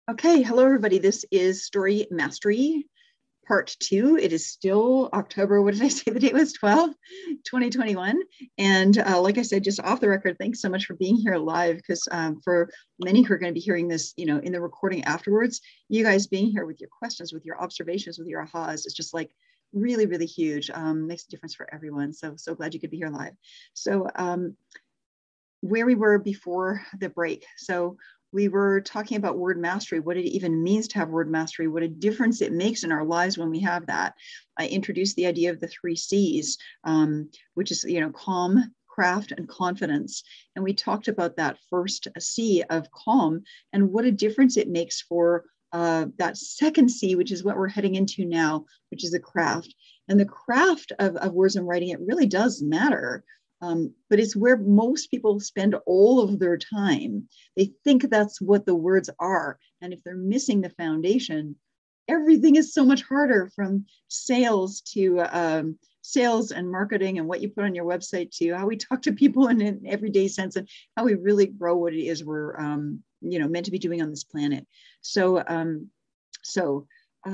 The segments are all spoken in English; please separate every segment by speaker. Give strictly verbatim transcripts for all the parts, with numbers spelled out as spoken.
Speaker 1: Okay, hello everybody. This is Story Mastery part two. It is still October, what did I say the date was? twelve, twenty twenty-one. And uh, like I said, just off the record, thanks so much for being here live, because um, for many who are going to be hearing this, you know, in the recording afterwards, you guys being here with your questions, with your observations, with your ahas, it's just like really, really huge. Um, makes a difference for everyone. So, so glad you could be here live. So um, where we were before the break. So we were talking about word mastery, what it even means to have word mastery, what a difference it makes in our lives when we have that. I introduced the idea of the three C's, um, which is, you know, calm, craft, and confidence. And we talked about that first C of calm and what a difference it makes for uh, that second C, which is what we're heading into now, which is the craft. And the craft of, of words and writing, it really does matter. Um, but it's where most people spend all of their time. They think that's what the words are. And if they're missing the foundation, everything is so much harder, from sales to um, sales and marketing and what you put on your website to how we talk to people in an everyday sense and how we really grow what it is we're um, you know, meant to be doing on this planet. So, um, so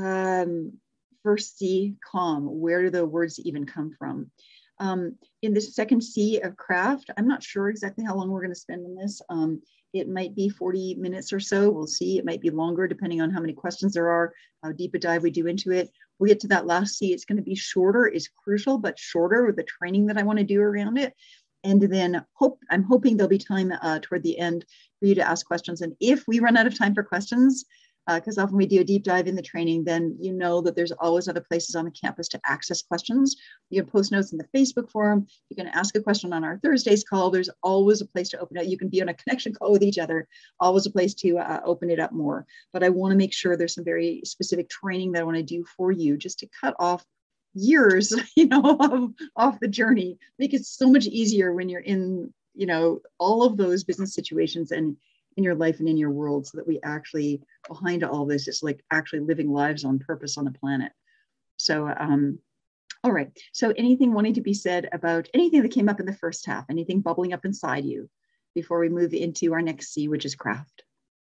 Speaker 1: um, first C, calm. Where do the words even come from? Um, in the second C of craft, I'm not sure exactly how long we're going to spend on this. Um, it might be forty minutes or so. We'll see. It might be longer depending on how many questions there are, how deep a dive we do into it. We'll get to that last C. It's going to be shorter, is crucial, but shorter with the training that I want to do around it. And then hope I'm hoping there'll be time uh, toward the end for you to ask questions. And if we run out of time for questions, because uh, often we do a deep dive in the training, then you know that there's always other places on the campus to access questions. You can post notes in the Facebook forum. You can ask a question on our Thursdays call. There's always a place to open it. You can be on a connection call with each other, always a place to uh, open it up more. But I want to make sure there's some very specific training that I want to do for you just to cut off years, you know, of, off the journey. Make it so much easier when you're in, you know, all of those business situations and in your life and in your world, so that we actually, behind all this, is like actually living lives on purpose on the planet. So, um, all right. So anything wanting to be said about anything that came up in the first half, anything bubbling up inside you before we move into our next C, which is craft?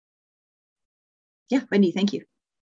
Speaker 1: Yeah, Wendy, thank you.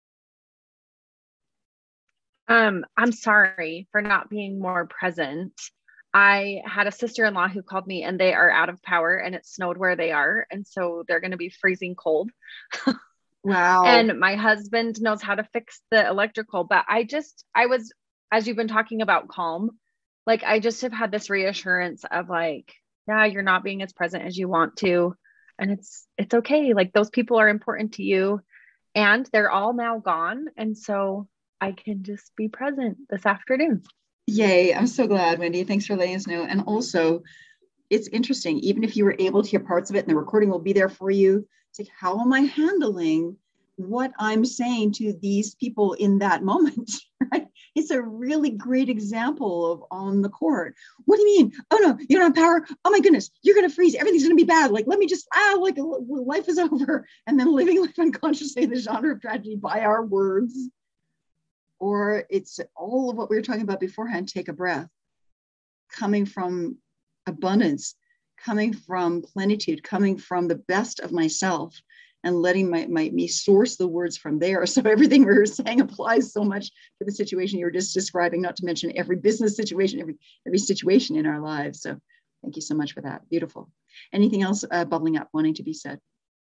Speaker 2: Um, I'm sorry for not being more present. I had a sister-in-law who called me and they are out of power and it snowed where they are. And so they're going to be freezing cold.
Speaker 1: Wow.
Speaker 2: And my husband knows how to fix the electrical, but I just, I was, as you've been talking about calm, like I just have had this reassurance of like, yeah, you're not being as present as you want to. And it's, it's okay. Like those people are important to you and they're all now gone. And so I can just be present this afternoon.
Speaker 1: Yay. I'm so glad, Wendy. Thanks for letting us know. And also, it's interesting, even if you were able to hear parts of it and the recording will be there for you, it's like, how am I handling what I'm saying to these people in that moment, right? It's a really great example of on the court. What do you mean? Oh no, you don't have power. Oh my goodness, you're going to freeze. Everything's going to be bad. Like, let me just, ah, like life is over. And then living life unconsciously in the genre of tragedy by our words. Or it's all of what we were talking about beforehand, take a breath, coming from abundance, coming from plenitude, coming from the best of myself, and letting my, my me source the words from there. So everything we were saying applies so much to the situation you were just describing, not to mention every business situation, every every situation in our lives. So thank you so much for that. Beautiful. Anything else uh, bubbling up, wanting to be said?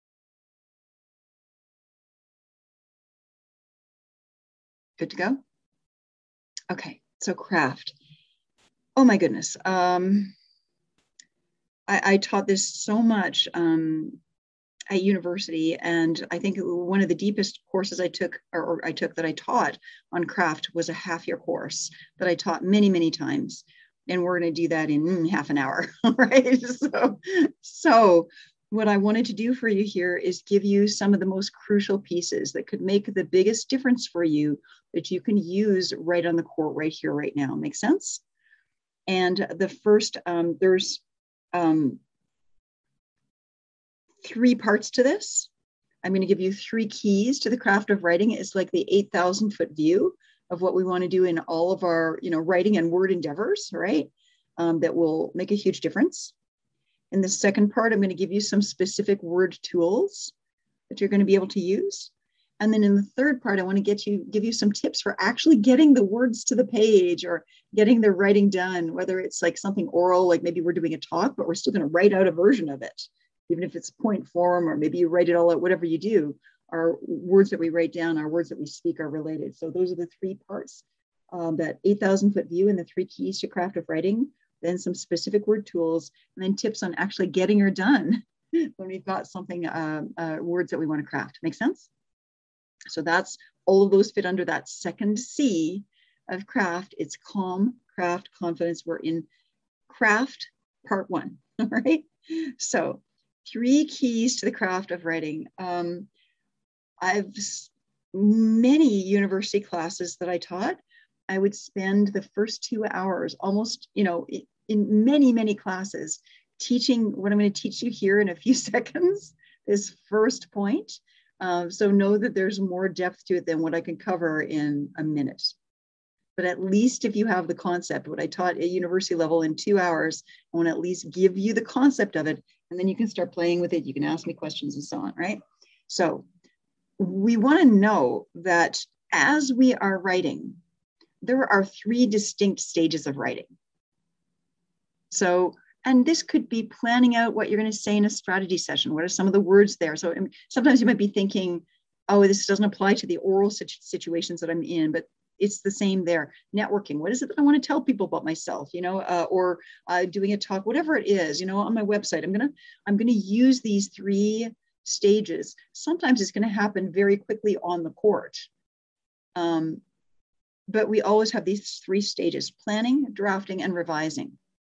Speaker 1: Good to go? Okay, so craft. Oh my goodness. Um, I, I taught this so much um, at university, and I think one of the deepest courses I took, or, or I took that I taught on craft, was a half year course that I taught many, many times. And we're going to do that in mm, half an hour, right? So, so what I wanted to do for you here is give you some of the most crucial pieces that could make the biggest difference for you that you can use right on the court, right here, right now. Make sense? And the first, um, there's um, three parts to this. I'm going to give you three keys to the craft of writing. It's like the eight thousand foot view of what we want to do in all of our, you know, writing and word endeavors, right? Um, that will make a huge difference. In the second part, I'm going to give you some specific word tools that you're going to be able to use. And then in the third part, I want to get you, give you some tips for actually getting the words to the page or getting the writing done, whether it's like something oral, like maybe we're doing a talk, but we're still going to write out a version of it, even if it's point form, or maybe you write it all out, whatever you do. Our words that we write down, our words that we speak are related. So those are the three parts, um, that eight thousand foot view and the three keys to craft of writing, then some specific word tools, and then tips on actually getting her done when we've got something, uh, uh, words that we want to craft. Make sense? So that's, all of those fit under that second C of craft. It's calm, craft, confidence. We're in craft part one, all right? So three keys to the craft of writing. Um, I've many university classes that I taught, I would spend the first two hours almost, you know, in many, many classes teaching what I'm going to teach you here in a few seconds, this first point. Uh, so know that there's more depth to it than what I can cover in a minute. But at least if you have the concept, what I taught at university level in two hours, I want to at least give you the concept of it, and then you can start playing with it. You can ask me questions and so on, right? So we want to know that as we are writing, there are three distinct stages of writing. So, and this could be planning out what you're going to say in a strategy session. What are some of the words there? So I mean, sometimes you might be thinking, oh, this doesn't apply to the oral situ- situations that I'm in, but it's the same there. Networking, what is it that I want to tell people about myself, you know, uh, or uh, doing a talk, whatever it is, you know, on my website, I'm going to, I'm going to use these three stages. Sometimes it's going to happen very quickly on the court. Um, but we always have these three stages: planning, drafting, and revising.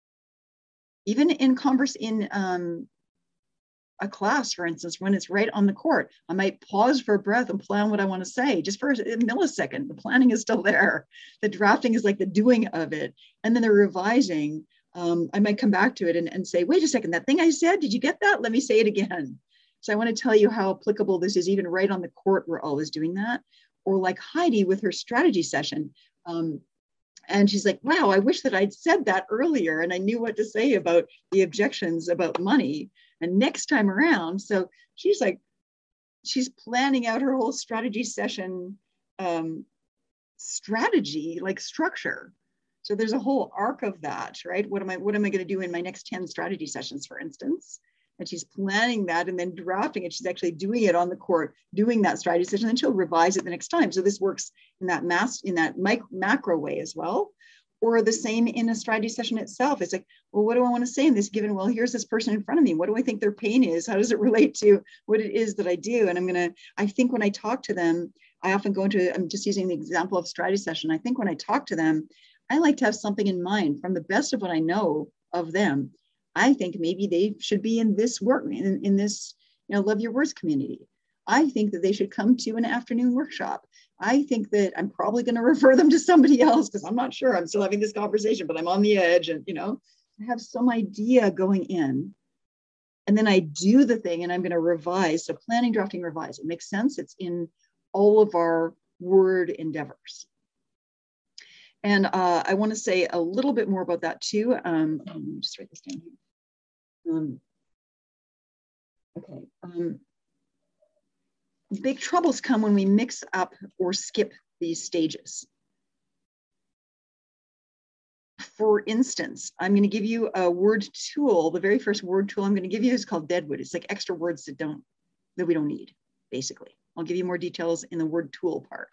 Speaker 1: Even in converse, in um, a class, for instance, when it's right on the court, I might pause for a breath and plan what I want to say just for a millisecond. The planning is still there. The drafting is like the doing of it. And then the revising, um, I might come back to it and, and say, wait a second, that thing I said, did you get that? Let me say it again. So I want to tell you how applicable this is. Even right on the court, we're always doing that. Or like Heidi with her strategy session. Um, And she's like, wow, I wish that I'd said that earlier and I knew what to say about the objections about money. And next time around, so she's like, she's planning out her whole strategy session um, strategy, like structure. So there's a whole arc of that, right? What am I, what am I going to do in my next ten strategy sessions, for instance? And she's planning that and then drafting it. She's actually doing it on the court, doing that strategy session, and then she'll revise it the next time. So this works in that mass, in that micro, macro way as well. Or the same in a strategy session itself. It's like, well, what do I want to say in this given? Well, here's this person in front of me. What do I think their pain is? How does it relate to what it is that I do? And I'm going to, I think when I talk to them, I often go into, I'm just using the example of strategy session. I think when I talk to them, I like to have something in mind from the best of what I know of them. I think maybe they should be in this work, in, in this, you know, Love Your Words community. I think that they should come to an afternoon workshop. I think that I'm probably going to refer them to somebody else because I'm not sure. I'm still having this conversation, but I'm on the edge and, you know, I have some idea going in. And then I do the thing and I'm going to revise. So planning, drafting, revise. It makes sense. It's in all of our word endeavors. And uh, I want to say a little bit more about that too. Um, let me just write this down here. Um, okay. Um, big troubles come when we mix up or skip these stages. For instance, I'm going to give you a word tool. The very first word tool I'm going to give you is called Deadwood. It's like extra words that don't, that we don't need, basically. I'll give you more details in the word tool part.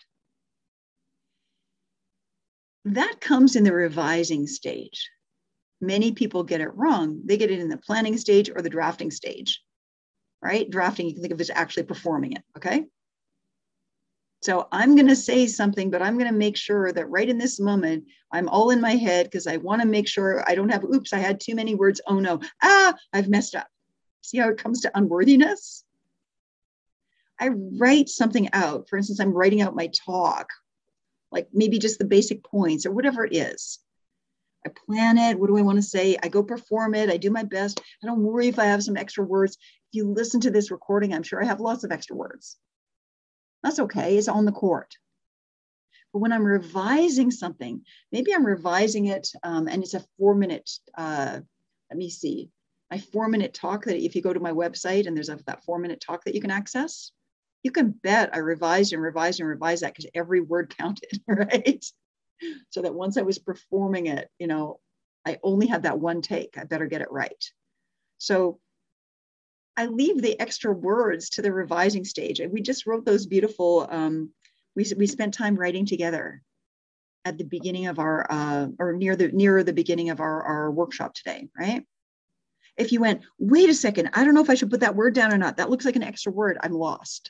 Speaker 1: That comes in the revising stage. Many people get it wrong. They get it in the planning stage or the drafting stage, right? Drafting, you can think of as actually performing it, okay? So I'm going to say something, but I'm going to make sure that right in this moment, I'm all in my head because I want to make sure I don't have, oops, I had too many words. Oh no, ah, I've messed up. See how it comes to unworthiness? I write something out. For instance, I'm writing out my talk, like maybe just the basic points or whatever it is. I plan it. What do I want to say? I go perform it. I do my best. I don't worry if I have some extra words. If you listen to this recording, I'm sure I have lots of extra words. That's okay. It's on the court. But when I'm revising something, maybe I'm revising it um, and it's a four minute, uh, let me see, My four minute talk that if you go to my website and there's a, that four minute talk that you can access, you can bet I revised and revised and revised that because every word counted, right? So that once I was performing it, you know, I only had that one take. I better get it right. So I leave the extra words to the revising stage. And we just wrote those beautiful, um, we, we spent time writing together at the beginning of our, uh, or near the, nearer the beginning of our, our workshop today, right? If you went, wait a second, I don't know if I should put that word down or not. That looks like an extra word. I'm lost.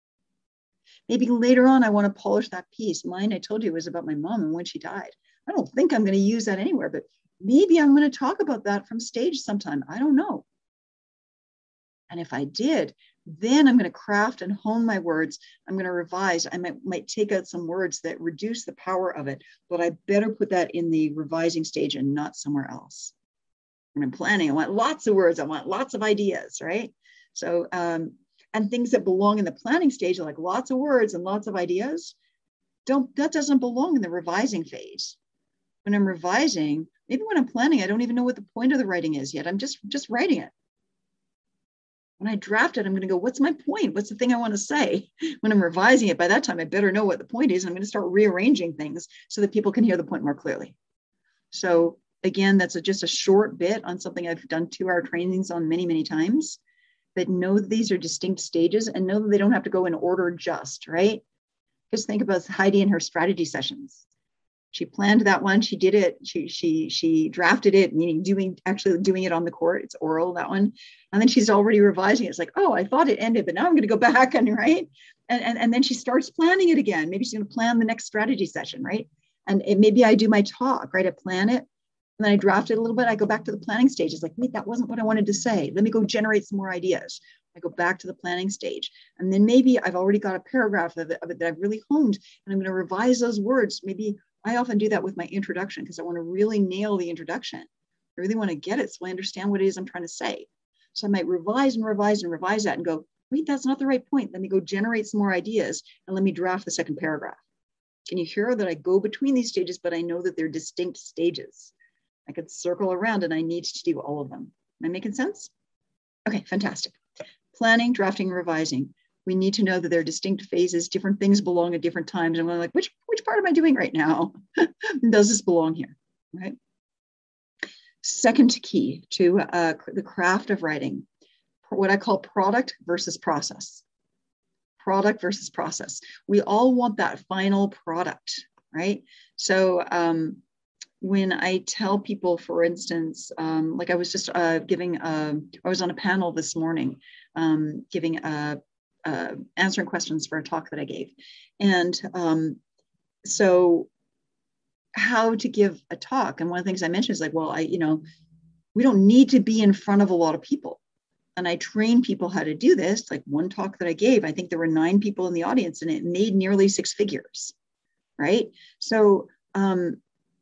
Speaker 1: Maybe later on, I want to polish that piece. Mine, I told you, was about my mom and when she died. I don't think I'm going to use that anywhere, but maybe I'm going to talk about that from stage sometime. I don't know. And if I did, then I'm going to craft and hone my words. I'm going to revise. I might, might take out some words that reduce the power of it, but I better put that in the revising stage and not somewhere else. When I'm planning, I want lots of words. I want lots of ideas, right? So, um, and things that belong in the planning stage, like lots of words and lots of ideas, don't, that doesn't belong in the revising phase. When I'm revising, maybe when I'm planning, I don't even know what the point of the writing is yet. I'm just, just writing it. When I draft it, I'm going to go, what's my point? What's the thing I want to say? When I'm revising it, by that time, I better know what the point is. And I'm going to start rearranging things so that people can hear the point more clearly. So again, that's a, just a short bit on something I've done two hour trainings on many, many times. That know that these are distinct stages and know that they don't have to go in order just, right? Just think about Heidi and her strategy sessions. She planned that one, she did it, she she she drafted it, meaning doing actually doing it on the court, it's oral, that one. And then she's already revising it. It's like, oh, I thought it ended, but now I'm going to go back and right. And, and, and then she starts planning it again. Maybe she's going to plan the next strategy session, right? And it, maybe I do my talk, right? I plan it. And then I draft it a little bit. I go back to the planning stage. It's like, wait, that wasn't what I wanted to say. Let me go generate some more ideas. I go back to the planning stage. And then maybe I've already got a paragraph of it, of it that I've really honed, and I'm going to revise those words. Maybe I often do that with my introduction because I want to really nail the introduction. I really want to get it so I understand what it is I'm trying to say. So I might revise and revise and revise that and go, wait, that's not the right point. Let me go generate some more ideas and let me draft the second paragraph. Can you hear that I go between these stages, but I know that they're distinct stages? I could circle around and I need to do all of them. Am I making sense? Okay, fantastic. Planning, drafting, revising. We need to know that there are distinct phases, different things belong at different times. And we're like, which, which part am I doing right now? Does this belong here, right? Second key to uh, the craft of writing, what I call product versus process. Product versus process. We all want that final product, right? So, um, when I tell people, for instance, um, like I was just uh, giving, a, I was on a panel this morning, um, giving, a, uh, answering questions for a talk that I gave. And um, so how to give a talk. And one of the things I mentioned is like, well, I, you know, we don't need to be in front of a lot of people. And I train people how to do this. Like one talk that I gave, I think there were nine people in the audience and it made nearly six figures, right? So, um,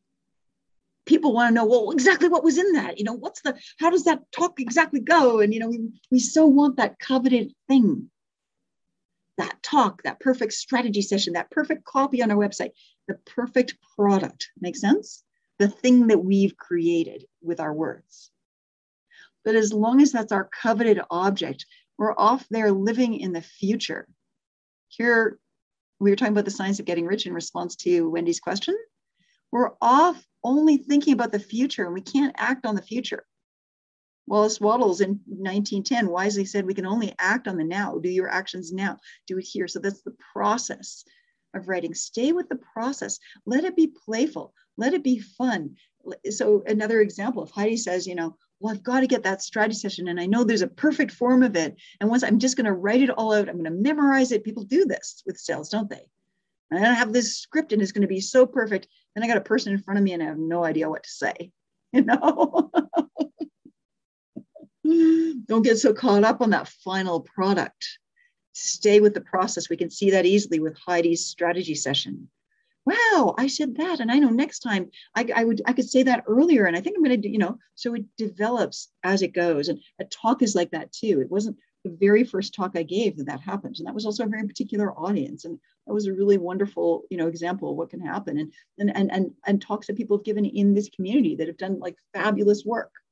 Speaker 1: people want to know, well, exactly what was in that, you know, what's the, how does that talk exactly go? And, you know, we, we so want that coveted thing, that talk, that perfect strategy session, that perfect copy on our website, the perfect product. Make sense? The thing that we've created with our words. But as long as that's our coveted object, we're off there living in the future. Here, we were talking about the science of getting rich in response to Wendy's question. We're off only thinking about the future and we can't act on the future. Wallace Wattles in nineteen ten wisely said, we can only act on the now. Do your actions now. Do it here. So that's the process of writing. Stay with the process. Let it be playful. Let it be fun. So another example, if Heidi says, you know, well, I've got to get that strategy session and I know there's a perfect form of it. And once I'm just going to write it all out, I'm going to memorize it. People do this with sales, don't they? And I have this script and it's going to be so perfect. Then I got a person in front of me and I have no idea what to say, you know? Don't get so caught up on that final product. Stay with the process. We can see that easily with Heidi's strategy session. Wow, I said that. And I know next time I, I would, I could say that earlier. And I think I'm going to do, you know, so it develops as it goes. And a talk is like that too. It wasn't the very first talk I gave that that happened. And that was also a very particular audience. And that was a really wonderful, you know, example of what can happen. And, and, and, and, and talks that people have given in this community that have done like fabulous work.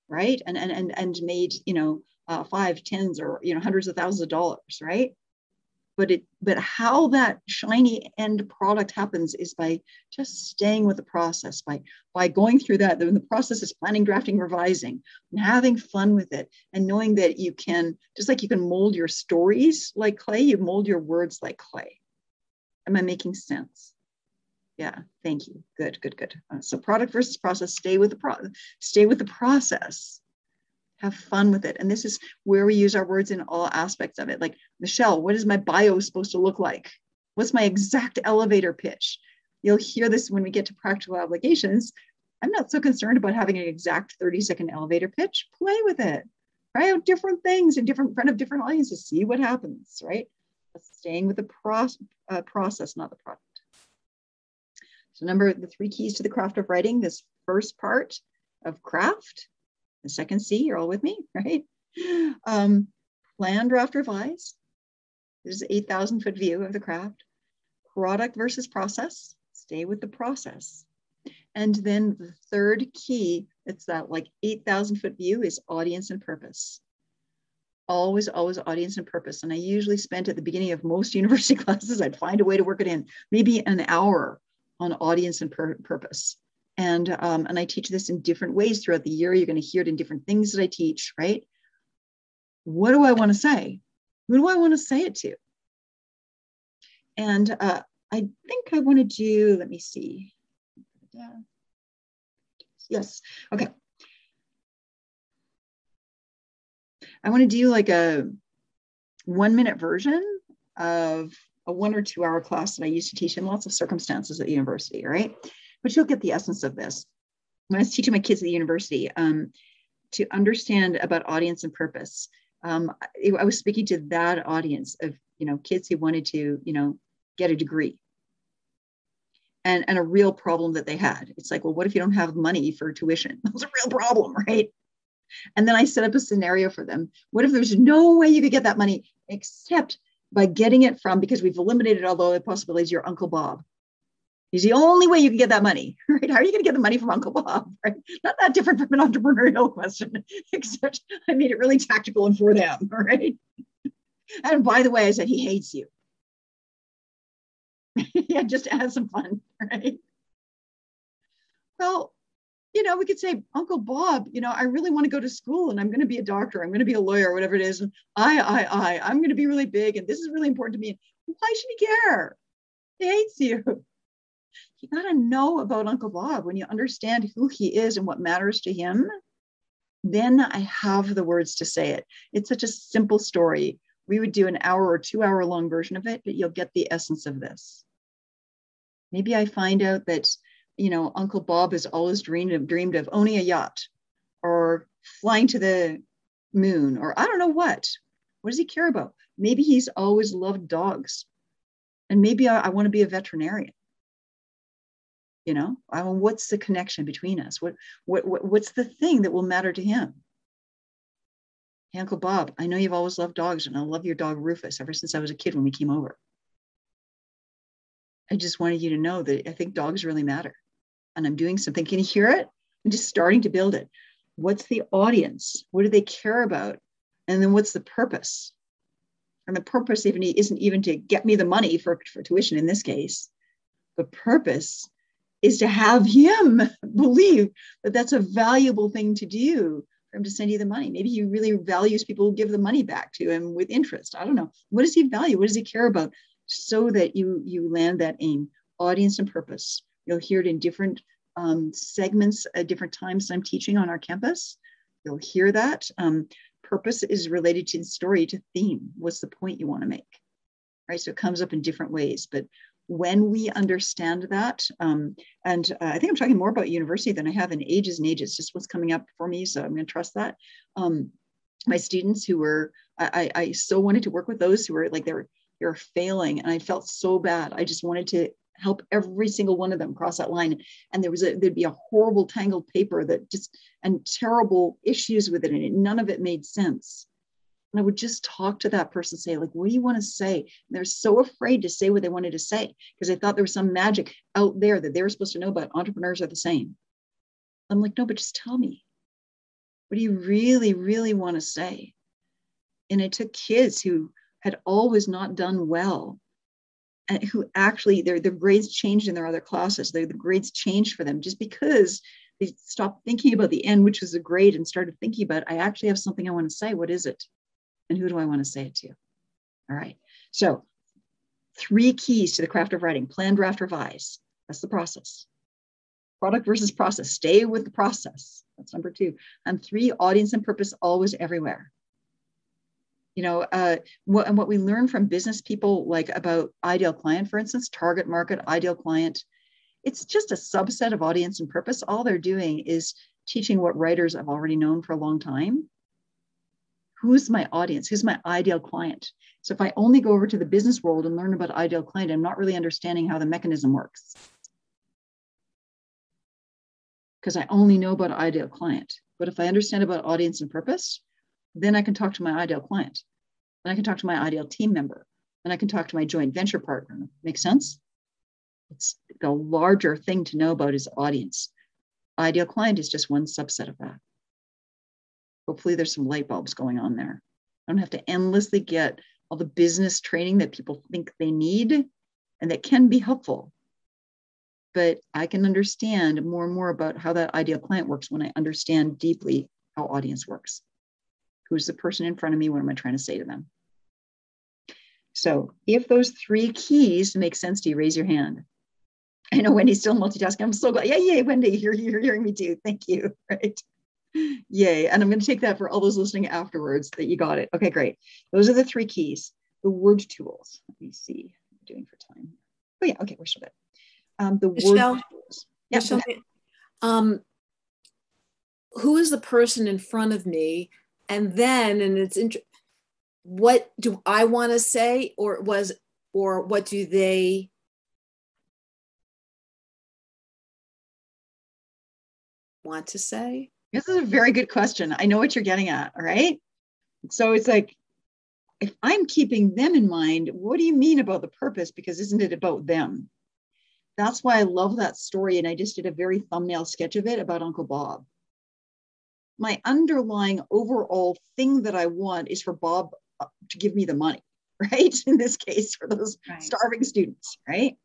Speaker 1: right? And and and, and made, you know, uh, five, tens, or, you know, hundreds of thousands of dollars, right? But it, but how that shiny end product happens is by just staying with the process, by by going through that. When the process is planning, drafting, revising, and having fun with it, and knowing that you can, just like you can mold your stories like clay, you mold your words like clay. Am I making sense? Yeah, thank you. Good, good, good. Uh, so product versus process. Stay with the pro. Stay with the process. Have fun with it. And this is where we use our words in all aspects of it. Like, Michelle, what is my bio supposed to look like? What's my exact elevator pitch? You'll hear this when we get to practical obligations. I'm not so concerned about having an exact thirty second elevator pitch. Play with it. Try out different things in different front of different audiences. See what happens, right? But staying with the pro- uh, process, not the product. So number, the three keys to the craft of writing, this first part of craft. The second C, you're all with me, right? Um, plan, draft, revise. This is an eight thousand foot view of the craft. Product versus process. Stay with the process. And then the third key, it's that like eight thousand foot view, is audience and purpose. Always, always audience and purpose. And I usually spent at the beginning of most university classes, I'd find a way to work it in, maybe an hour on audience and pur- purpose. And, um, and I teach this in different ways throughout the year. You're going to hear it in different things that I teach, right? What do I want to say? Who do I want to say it to? And uh, I think I want to do, let me see. Yes, okay. I want to do like a one minute version of a one or two hour class that I used to teach in lots of circumstances at the university, right? But you'll get the essence of this. When I was teaching my kids at the university, um, to understand about audience and purpose, um, I, I was speaking to that audience of, you know, kids who wanted to, you know, get a degree. And, and a real problem that they had. It's like, well, what if you don't have money for tuition? That's a real problem, right? And then I set up a scenario for them. What if there's no way you could get that money except by getting it from, because we've eliminated all the other possibilities, your Uncle Bob. He's the only way you can get that money, right? How are you going to get the money from Uncle Bob, right? Not that different from an entrepreneurial question, except I made it really tactical and for them, right? And by the way, I said, he hates you. Yeah, just to have some fun, right? Well, you know, we could say, Uncle Bob, you know, I really want to go to school and I'm going to be a doctor. I'm going to be a lawyer, whatever it is. And I, I, I, I'm going to be really big. And this is really important to me. Why should he care? He hates you. You got to know about Uncle Bob. When you understand who he is and what matters to him, then I have the words to say it. It's such a simple story. We would do an hour or two hour long version of it, but you'll get the essence of this. Maybe I find out that, you know, Uncle Bob has always dreamed of, dreamed of owning a yacht or flying to the moon, or I don't know what. What does he care about? Maybe he's always loved dogs. And maybe I, I want to be a veterinarian. You know, I mean, what's the connection between us? What, what, what, what's the thing that will matter to him? Hey, Uncle Bob, I know you've always loved dogs, and I love your dog Rufus ever since I was a kid when we came over. I just wanted you to know that I think dogs really matter. And I'm doing something. Can you hear it? I'm just starting to build it. What's the audience? What do they care about? And then what's the purpose? And the purpose even isn't even to get me the money for, for tuition in this case. The purpose is to have him believe that that's a valuable thing to do for him to send you the money. Maybe he really values people who give the money back to him with interest. I don't know. What does he value? What does he care about? So that you, you land that aim, audience and purpose. You'll hear it in different um, segments at different times I'm teaching on our campus. You'll hear that. Um, purpose is related to the story, to theme. What's the point you want to make? Right? So it comes up in different ways. But when we understand that, um, and uh, I think I'm talking more about university than I have in ages and ages, just what's coming up for me. So I'm going to trust that. Um, my students who were, I, I, I so wanted to work with those who were like, they were, they were failing. And I felt so bad. I just wanted to help every single one of them cross that line. And there was a, there'd be a horrible tangled paper that just, and terrible issues with it. And it, none of it made sense. And I would just talk to that person, say, like, what do you want to say? And they're so afraid to say what they wanted to say because they thought there was some magic out there that they were supposed to know about. Entrepreneurs are the same. I'm like, no, but just tell me. What do you really, really want to say? And it took kids who had always not done well and who actually their, their grades changed in their other classes. Their, the grades changed for them just because they stopped thinking about the end, which was a grade, and started thinking about, I actually have something I want to say. What is it? And who do I want to say it to? All right. So three keys to the craft of writing: plan, draft, revise. That's the process. Product versus process. Stay with the process. That's number two. And three, audience and purpose always everywhere. You know, uh, what, and what we learn from business people, like about ideal client, for instance, target market, ideal client, it's just a subset of audience and purpose. All they're doing is teaching what writers have already known for a long time. Who's my audience? Who's my ideal client? So if I only go over to the business world and learn about ideal client, I'm not really understanding how the mechanism works, because I only know about ideal client. But if I understand about audience and purpose, then I can talk to my ideal client. Then I can talk to my ideal team member. Then I can talk to my joint venture partner. Make sense? It's the larger thing to know about is audience. Ideal client is just one subset of that. Hopefully there's some light bulbs going on there. I don't have to endlessly get all the business training that people think they need and that can be helpful. But I can understand more and more about how that ideal client works when I understand deeply how audience works. Who's the person in front of me? What am I trying to say to them? So if those three keys make sense to you, raise your hand. I know Wendy's still multitasking. I'm so glad. Yeah, yay, Wendy, you're, you're hearing me too. Thank you. Right. Yay. And I'm going to take that for all those listening afterwards that you got it. Okay, great. Those are the three keys. The word tools. Let me see what I'm doing for time. Oh, yeah. Okay, we're still good. Um, the
Speaker 3: Michelle,
Speaker 1: word tools. Yeah,
Speaker 3: Michelle, um, who is the person in front of me? And then, and it's int- what do I want to say, or was, or what do they want to say?
Speaker 1: This is a very good question. I know what you're getting at. All right. So it's like, if I'm keeping them in mind, what do you mean about the purpose? Because isn't it about them? That's why I love that story. And I just did a very thumbnail sketch of it about Uncle Bob. My underlying overall thing that I want is for Bob to give me the money, right? In this case, for those right. starving students, right?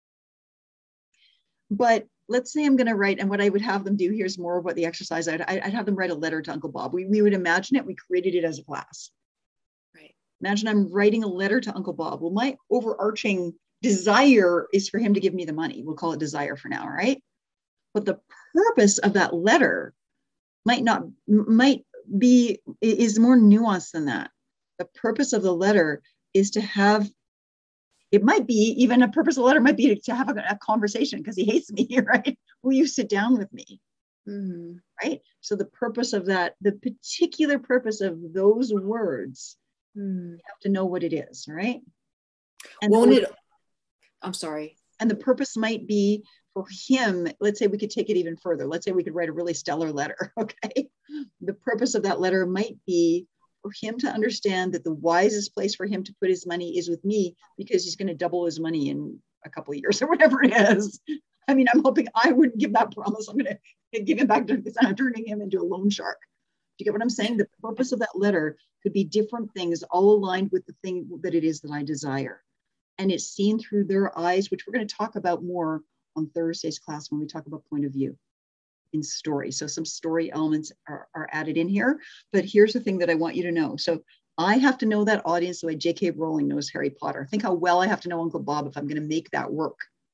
Speaker 1: But let's say I'm going to write, and what I would have them do, here's more of what the exercise, I'd, I'd have them write a letter to Uncle Bob. We, we would imagine it, we created it as a class.
Speaker 3: Right.
Speaker 1: Imagine I'm writing a letter to Uncle Bob. Well, my overarching desire is for him to give me the money. We'll call it desire for now, right? But the purpose of that letter might not, might be, is more nuanced than that. The purpose of the letter is to have, it might be even a purpose of the letter might be to have a, a conversation because he hates me, right? Will you sit down with me?
Speaker 3: Mm-hmm.
Speaker 1: Right? So the purpose of that, the particular purpose of those words, mm. you have to know what it is, right? And
Speaker 3: Won't
Speaker 1: the,
Speaker 3: it, I'm sorry.
Speaker 1: And the purpose might be for him, let's say we could take it even further. Let's say we could write a really stellar letter, okay? The purpose of that letter might be for him to understand that the wisest place for him to put his money is with me because he's going to double his money in a couple of years or whatever it is. I mean, I'm hoping I wouldn't give that promise. I'm going to give him back to because I'm turning him into a loan shark. Do you get what I'm saying? The purpose of that letter could be different things, all aligned with the thing that it is that I desire. And it's seen through their eyes, which we're going to talk about more on Thursday's class when we talk about point of view in story. So some story elements are, are added in here. But here's the thing that I want you to know. So I have to know that audience the way J K Rowling knows Harry Potter. Think how well I have to know Uncle Bob if I'm going to make that work.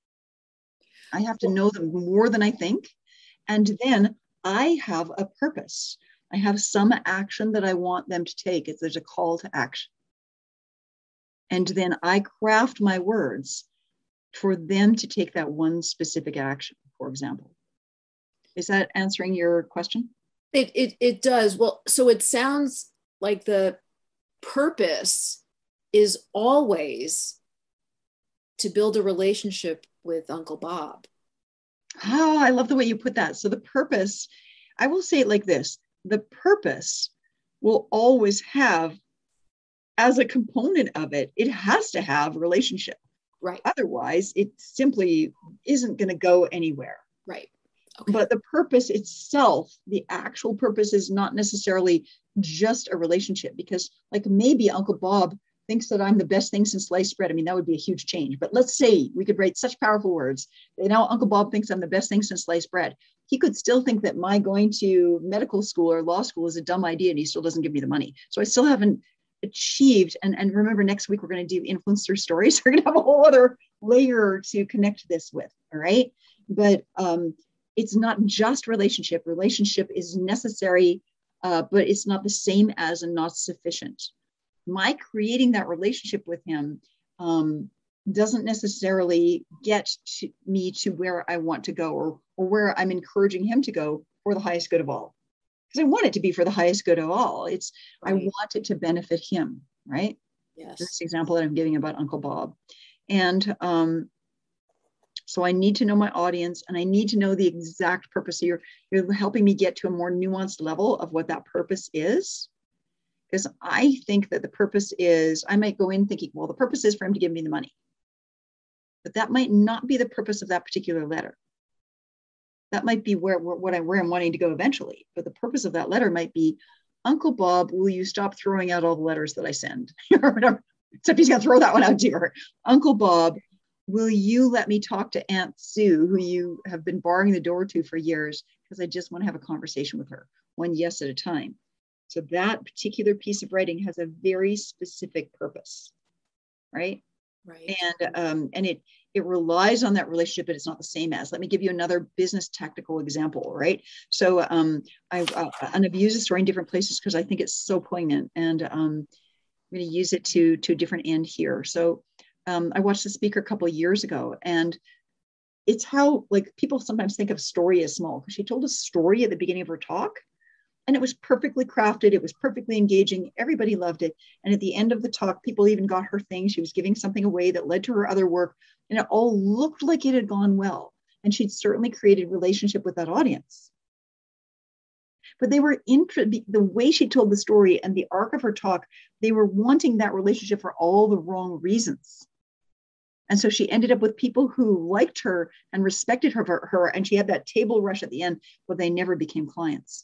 Speaker 1: I have to know them more than I think. And then I have a purpose. I have some action that I want them to take. If there's a call to action. And then I craft my words for them to take that one specific action, for example. Is that answering your question?
Speaker 3: It, it, it does. Well, so it sounds like the purpose is always to build a relationship with Uncle Bob.
Speaker 1: Oh, I love the way you put that. So the purpose, I will say it like this. The purpose will always have, as a component of it, it has to have relationship.
Speaker 3: Right.
Speaker 1: Otherwise, it simply isn't going to go anywhere.
Speaker 3: Right. Okay.
Speaker 1: But the purpose itself, the actual purpose is not necessarily just a relationship, because like maybe Uncle Bob thinks that I'm the best thing since sliced bread. I mean, that would be a huge change. But let's say we could write such powerful words that now Uncle Bob thinks I'm the best thing since sliced bread. He could still think that my going to medical school or law school is a dumb idea, and he still doesn't give me the money. So I still haven't achieved. And, and remember, next week, we're going to do influence through stories. We're going to have a whole other layer to connect this with. All right. But um, it's not just relationship. Relationship is necessary, uh, but it's not the same as and not sufficient. My creating that relationship with him um, doesn't necessarily get to me to where I want to go, or, or where I'm encouraging him to go for the highest good of all. Because I want it to be for the highest good of all. It's, right. I want it to benefit him, right?
Speaker 3: Yes.
Speaker 1: This example that I'm giving about Uncle Bob. And um, so I need to know my audience, and I need to know the exact purpose. So you're, you're helping me get to a more nuanced level of what that purpose is. Because I think that the purpose is, I might go in thinking, well, the purpose is for him to give me the money. But that might not be the purpose of that particular letter. That might be where, where, what I, where I'm wanting to go eventually. But the purpose of that letter might be, Uncle Bob, will you stop throwing out all the letters that I send? Or whatever. Except he's going to throw that one out to her. Uncle Bob, will you let me talk to Aunt Sue, who you have been barring the door to for years, because I just want to have a conversation with her, one yes at a time. So that particular piece of writing has a very specific purpose, right?
Speaker 3: Right.
Speaker 1: And um, and it it relies on that relationship, but it's not the same as. Let me give you another business tactical example, right? So um, I uh, and I've used this story in different places because I think it's so poignant, and um, I'm going to use it to to a different end here. So um, I watched the speaker a couple of years ago, and it's how, like, people sometimes think of story as small, because she told a story at the beginning of her talk. And it was perfectly crafted. It was perfectly engaging. Everybody loved it. And at the end of the talk, people even got her thing. She was giving something away that led to her other work. And it all looked like it had gone well. And she'd certainly created a relationship with that audience. But they were interested, the way she told the story and the arc of her talk, they were wanting that relationship for all the wrong reasons. And so she ended up with people who liked her and respected her, for her. And she had that table rush at the end, but they never became clients.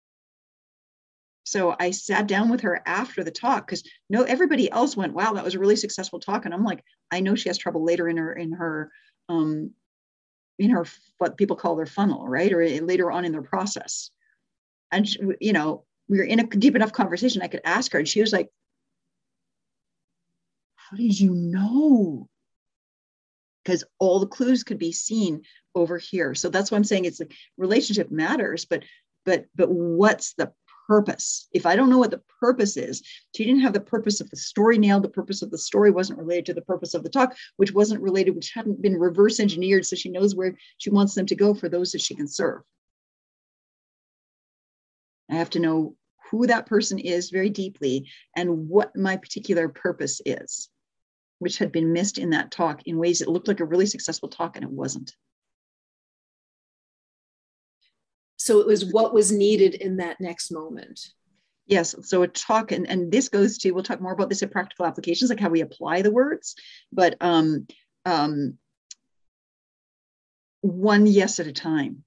Speaker 1: So I sat down with her after the talk, because no, everybody else went, wow, that was a really successful talk. And I'm like, I know she has trouble later in her, in her, um, in her, what people call their funnel, right? Or later on in their process. And, she, you know, we were in a deep enough conversation, I could ask her, and she was like, how did you know? Because all the clues could be seen over here. So that's why I'm saying it's like relationship matters, but, but, but what's the purpose? If I don't know what the purpose is, she didn't have the purpose of the story nailed. The purpose of the story wasn't related to the purpose of the talk, which wasn't related, which hadn't been reverse engineered. So she knows where she wants them to go for those that she can serve. I have to know who that person is very deeply and what my particular purpose is, which had been missed in that talk in ways that looked like a really successful talk, and it wasn't.
Speaker 3: So it was what was needed in that next moment.
Speaker 1: Yes. So a talk, and, and this goes to, we'll talk more about this in practical applications, like how we apply the words, but um, um, one yes at a time.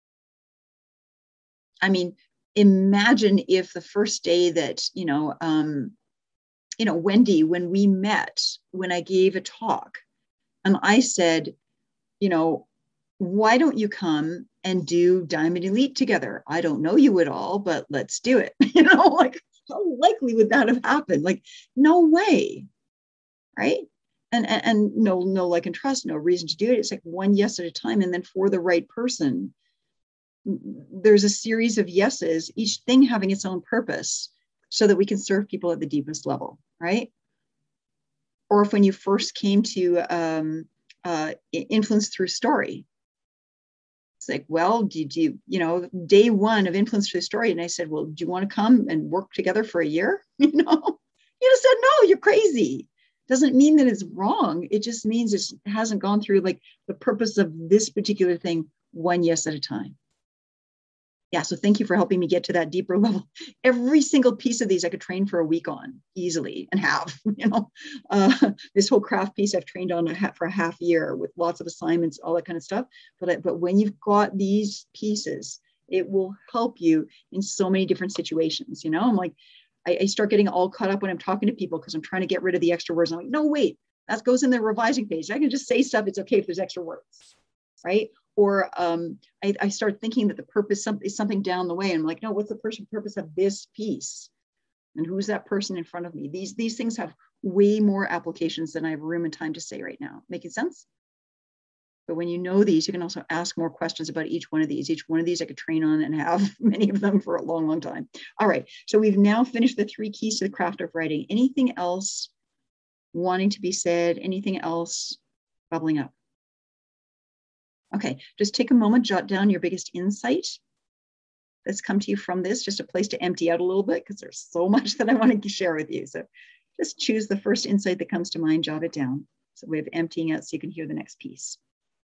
Speaker 1: I mean, imagine if the first day that, you know, um, you know, Wendy, when we met, when I gave a talk, and I said, you know, why don't you come and do Diamond Elite together? I don't know you at all, but let's do it. You know, like, how likely would that have happened? Like, no way, right? And, and, and no, no, like and trust, no reason to do it. It's like one yes at a time. And then for the right person, there's a series of yeses, each thing having its own purpose, so that we can serve people at the deepest level, right? Or if when you first came to um, uh, influence through story, it's like, well, did you, you know, day one of influence through story, and I said, well, do you want to come and work together for a year? You know, you just said, no, you're crazy. Doesn't mean that it's wrong. It just means it's, it hasn't gone through like the purpose of this particular thing one yes at a time. Yeah, so thank you for helping me get to that deeper level. Every single piece of these I could train for a week on easily and have, you know, uh, this whole craft piece I've trained on a half, for a half year with lots of assignments, all that kind of stuff. But, but when you've got these pieces, it will help you in so many different situations. You know, I'm like, I, I start getting all caught up when I'm talking to people because I'm trying to get rid of the extra words. I'm like, no, wait, that goes in the revising page. I can just say stuff. It's okay if there's extra words, right? Or um, I, I start thinking that the purpose is something down the way. And I'm like, no, what's the person purpose of this piece? And who's that person in front of me? These, these things have way more applications than I have room and time to say right now. Making sense? But when you know these, you can also ask more questions about each one of these. Each one of these I could train on and have many of them for a long, long time. All right, so we've now finished the three keys to the craft of writing. Anything else wanting to be said? Anything else bubbling up? Okay, just take a moment, jot down your biggest insight that's come to you from this, just a place to empty out a little bit because there's so much that I want to share with you. So just choose the first insight that comes to mind, jot it down. It's a way of emptying out so you can hear the next piece.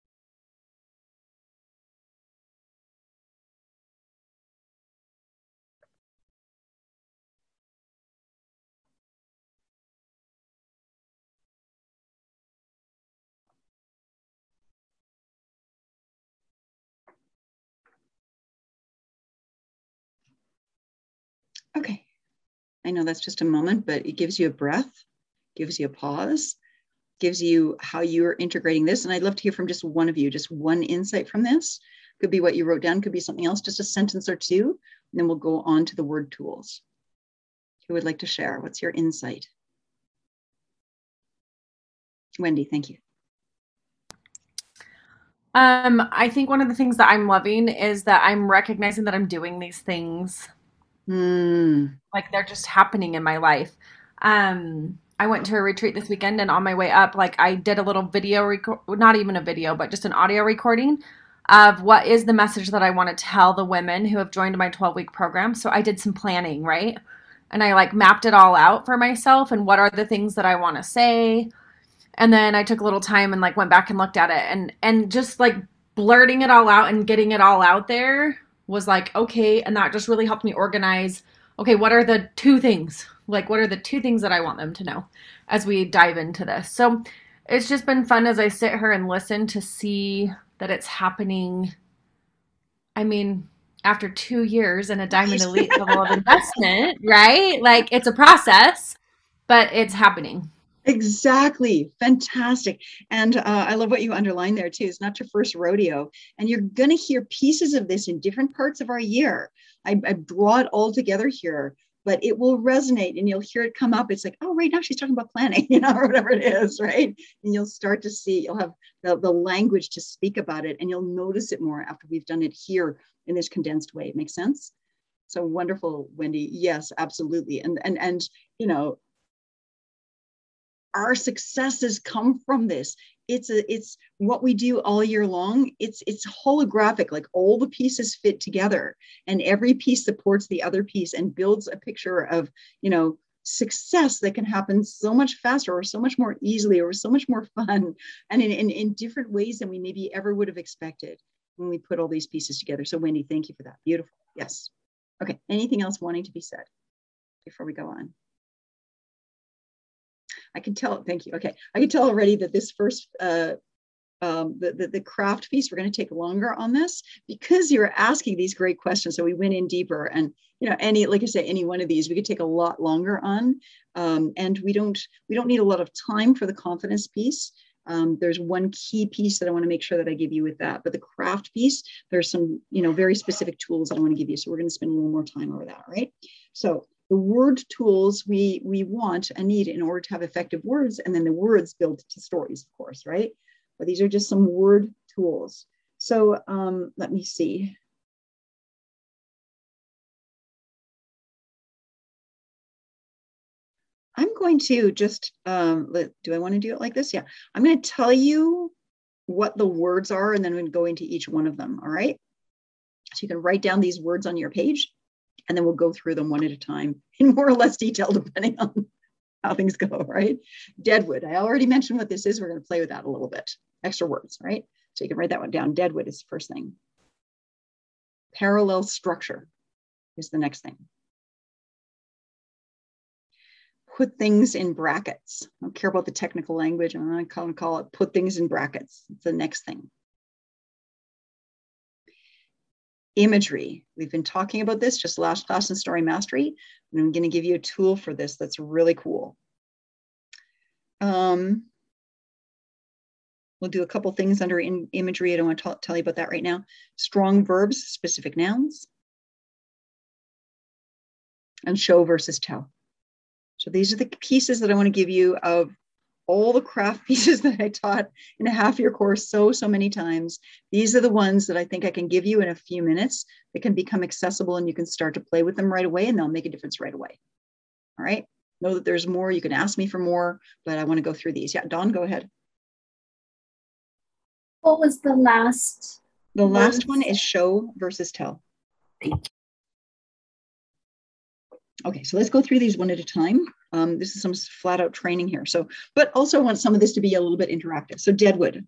Speaker 1: Okay, I know that's just a moment, but it gives you a breath, gives you a pause, gives you how you're integrating this. And I'd love to hear from just one of you, just one insight from this. Could be what you wrote down, could be something else, just a sentence or two, and then we'll go on to the word tools. Who would like to share? What's your insight? Wendy, thank you.
Speaker 4: Um, I think one of the things that I'm loving is that I'm recognizing that I'm doing these things.
Speaker 1: Mm.
Speaker 4: Like they're just happening in my life. Um, I went to a retreat this weekend, and on my way up, like I did a little video record, not even a video, but just an audio recording of what is the message that I want to tell the women who have joined my twelve week program. So I did some planning, right? And I like mapped it all out for myself and what are the things that I want to say. And then I took a little time and like went back and looked at it, and, and just like blurting it all out and getting it all out there was like, okay. And that just really helped me organize, okay, what are the two things? Like, what are the two things that I want them to know as we dive into this? So it's just been fun as I sit here and listen to see that it's happening. I mean, after two years and a Diamond Elite level of investment, right? Like it's a process, but it's happening.
Speaker 1: Exactly. Fantastic. And uh, I love what you underlined there too. It's not your first rodeo. And you're going to hear pieces of this in different parts of our year. I, I draw it all together here, but it will resonate and you'll hear it come up. It's like, oh, right now she's talking about planning, you know, or whatever it is, right? And you'll start to see, you'll have the, the language to speak about it, and you'll notice it more after we've done it here in this condensed way. It makes sense? So wonderful, Wendy. Yes, absolutely. And, and, and, you know, our successes come from this. It's a, it's what we do all year long. It's, it's holographic, like all the pieces fit together and every piece supports the other piece and builds a picture of, you know, success that can happen so much faster or so much more easily or so much more fun and in, in, in different ways than we maybe ever would have expected when we put all these pieces together. So Wendy, thank you for that. Beautiful. Yes. Okay. Anything else wanting to be said before we go on? I can tell, thank you. Okay, I can tell already that this first, uh, um, the, the, the craft piece, we're going to take longer on this because you're asking these great questions. So we went in deeper and, you know, any, like I say, any one of these we could take a lot longer on. Um, and we don't, we don't need a lot of time for the confidence piece. Um, there's one key piece that I want to make sure that I give you with that, but the craft piece, there's some, you know, very specific tools that I want to give you. So we're going to spend a little more time over that, right? So the word tools we, we want and need in order to have effective words, and then the words build to stories, of course, right? But these are just some word tools. So um, let me see. I'm going to just, um, let, do I want to do it like this? Yeah, I'm going to tell you what the words are, and then we'll go into each one of them, all right? So you can write down these words on your page, and then we'll go through them one at a time in more or less detail, depending on how things go, right? Deadwood, I already mentioned what this is. We're going to play with that a little bit. Extra words, right? So you can write that one down. Deadwood is the first thing. Parallel structure is the next thing. Put things in brackets. I don't care about the technical language. I'm going to call it put things in brackets. It's the next thing. Imagery. We've been talking about this just last class in Story Mastery, and I'm going to give you a tool for this that's really cool. Um, we'll do a couple things under in imagery. I don't want to tell you about that right now. Strong verbs, specific nouns, and show versus tell. So these are the pieces that I want to give you of all the craft pieces that I taught in a half year course so, so many times. These are the ones that I think I can give you in a few minutes that can become accessible, and you can start to play with them right away, and they'll make a difference right away. All right. Know that there's more. You can ask me for more, but I want to go through these. Yeah, Dawn, go ahead.
Speaker 5: What was the last?
Speaker 1: The last one is show versus tell. Okay, so let's go through these one at a time. Um, this is some flat out training here. So, but also I want some of this to be a little bit interactive. So Deadwood.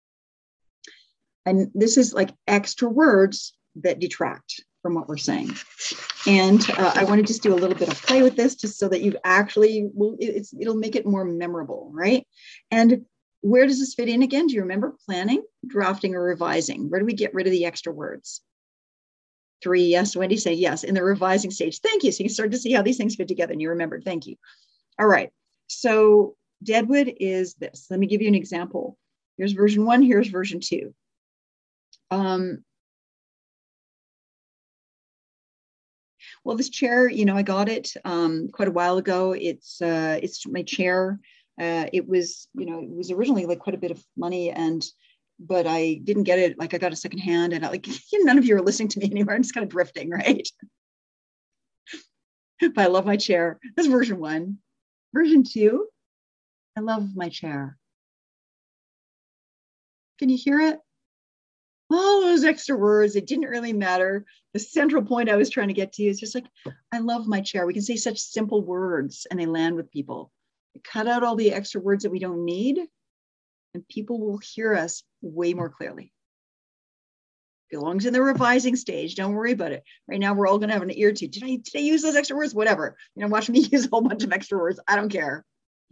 Speaker 1: And this is like extra words that detract from what we're saying. And uh, I want to just do a little bit of play with this just so that you actually will, it's, it'll make it more memorable, right? And where does this fit in again? Do you remember? Planning, drafting, or revising? Where do we get rid of the extra words? Three, yes. Wendy say yes, in the revising stage. Thank you. So you can start to see how these things fit together and you remembered. Thank you. All right. So Deadwood is this. Let me give you an example. Here's version one. Here's version two. Um, well, this chair, you know, I got it um, quite a while ago. It's uh, it's my chair. Uh, it was, you know, it was originally like quite a bit of money, and but I didn't get it. Like I got a second hand, and I, like none of you are listening to me anymore. I'm just kind of drifting, right? But I love my chair. That's version one. Version two, I love my chair. Can you hear it? All those extra words, it didn't really matter. The central point I was trying to get to is just like, I love my chair. We can say such simple words and they land with people. Cut out all the extra words that we don't need, and people will hear us way more clearly. Belongs in the revising stage. Don't worry about it. Right now, we're all going to have an ear to. Did I, did I use those extra words? Whatever. You know, watch me use a whole bunch of extra words. I don't care.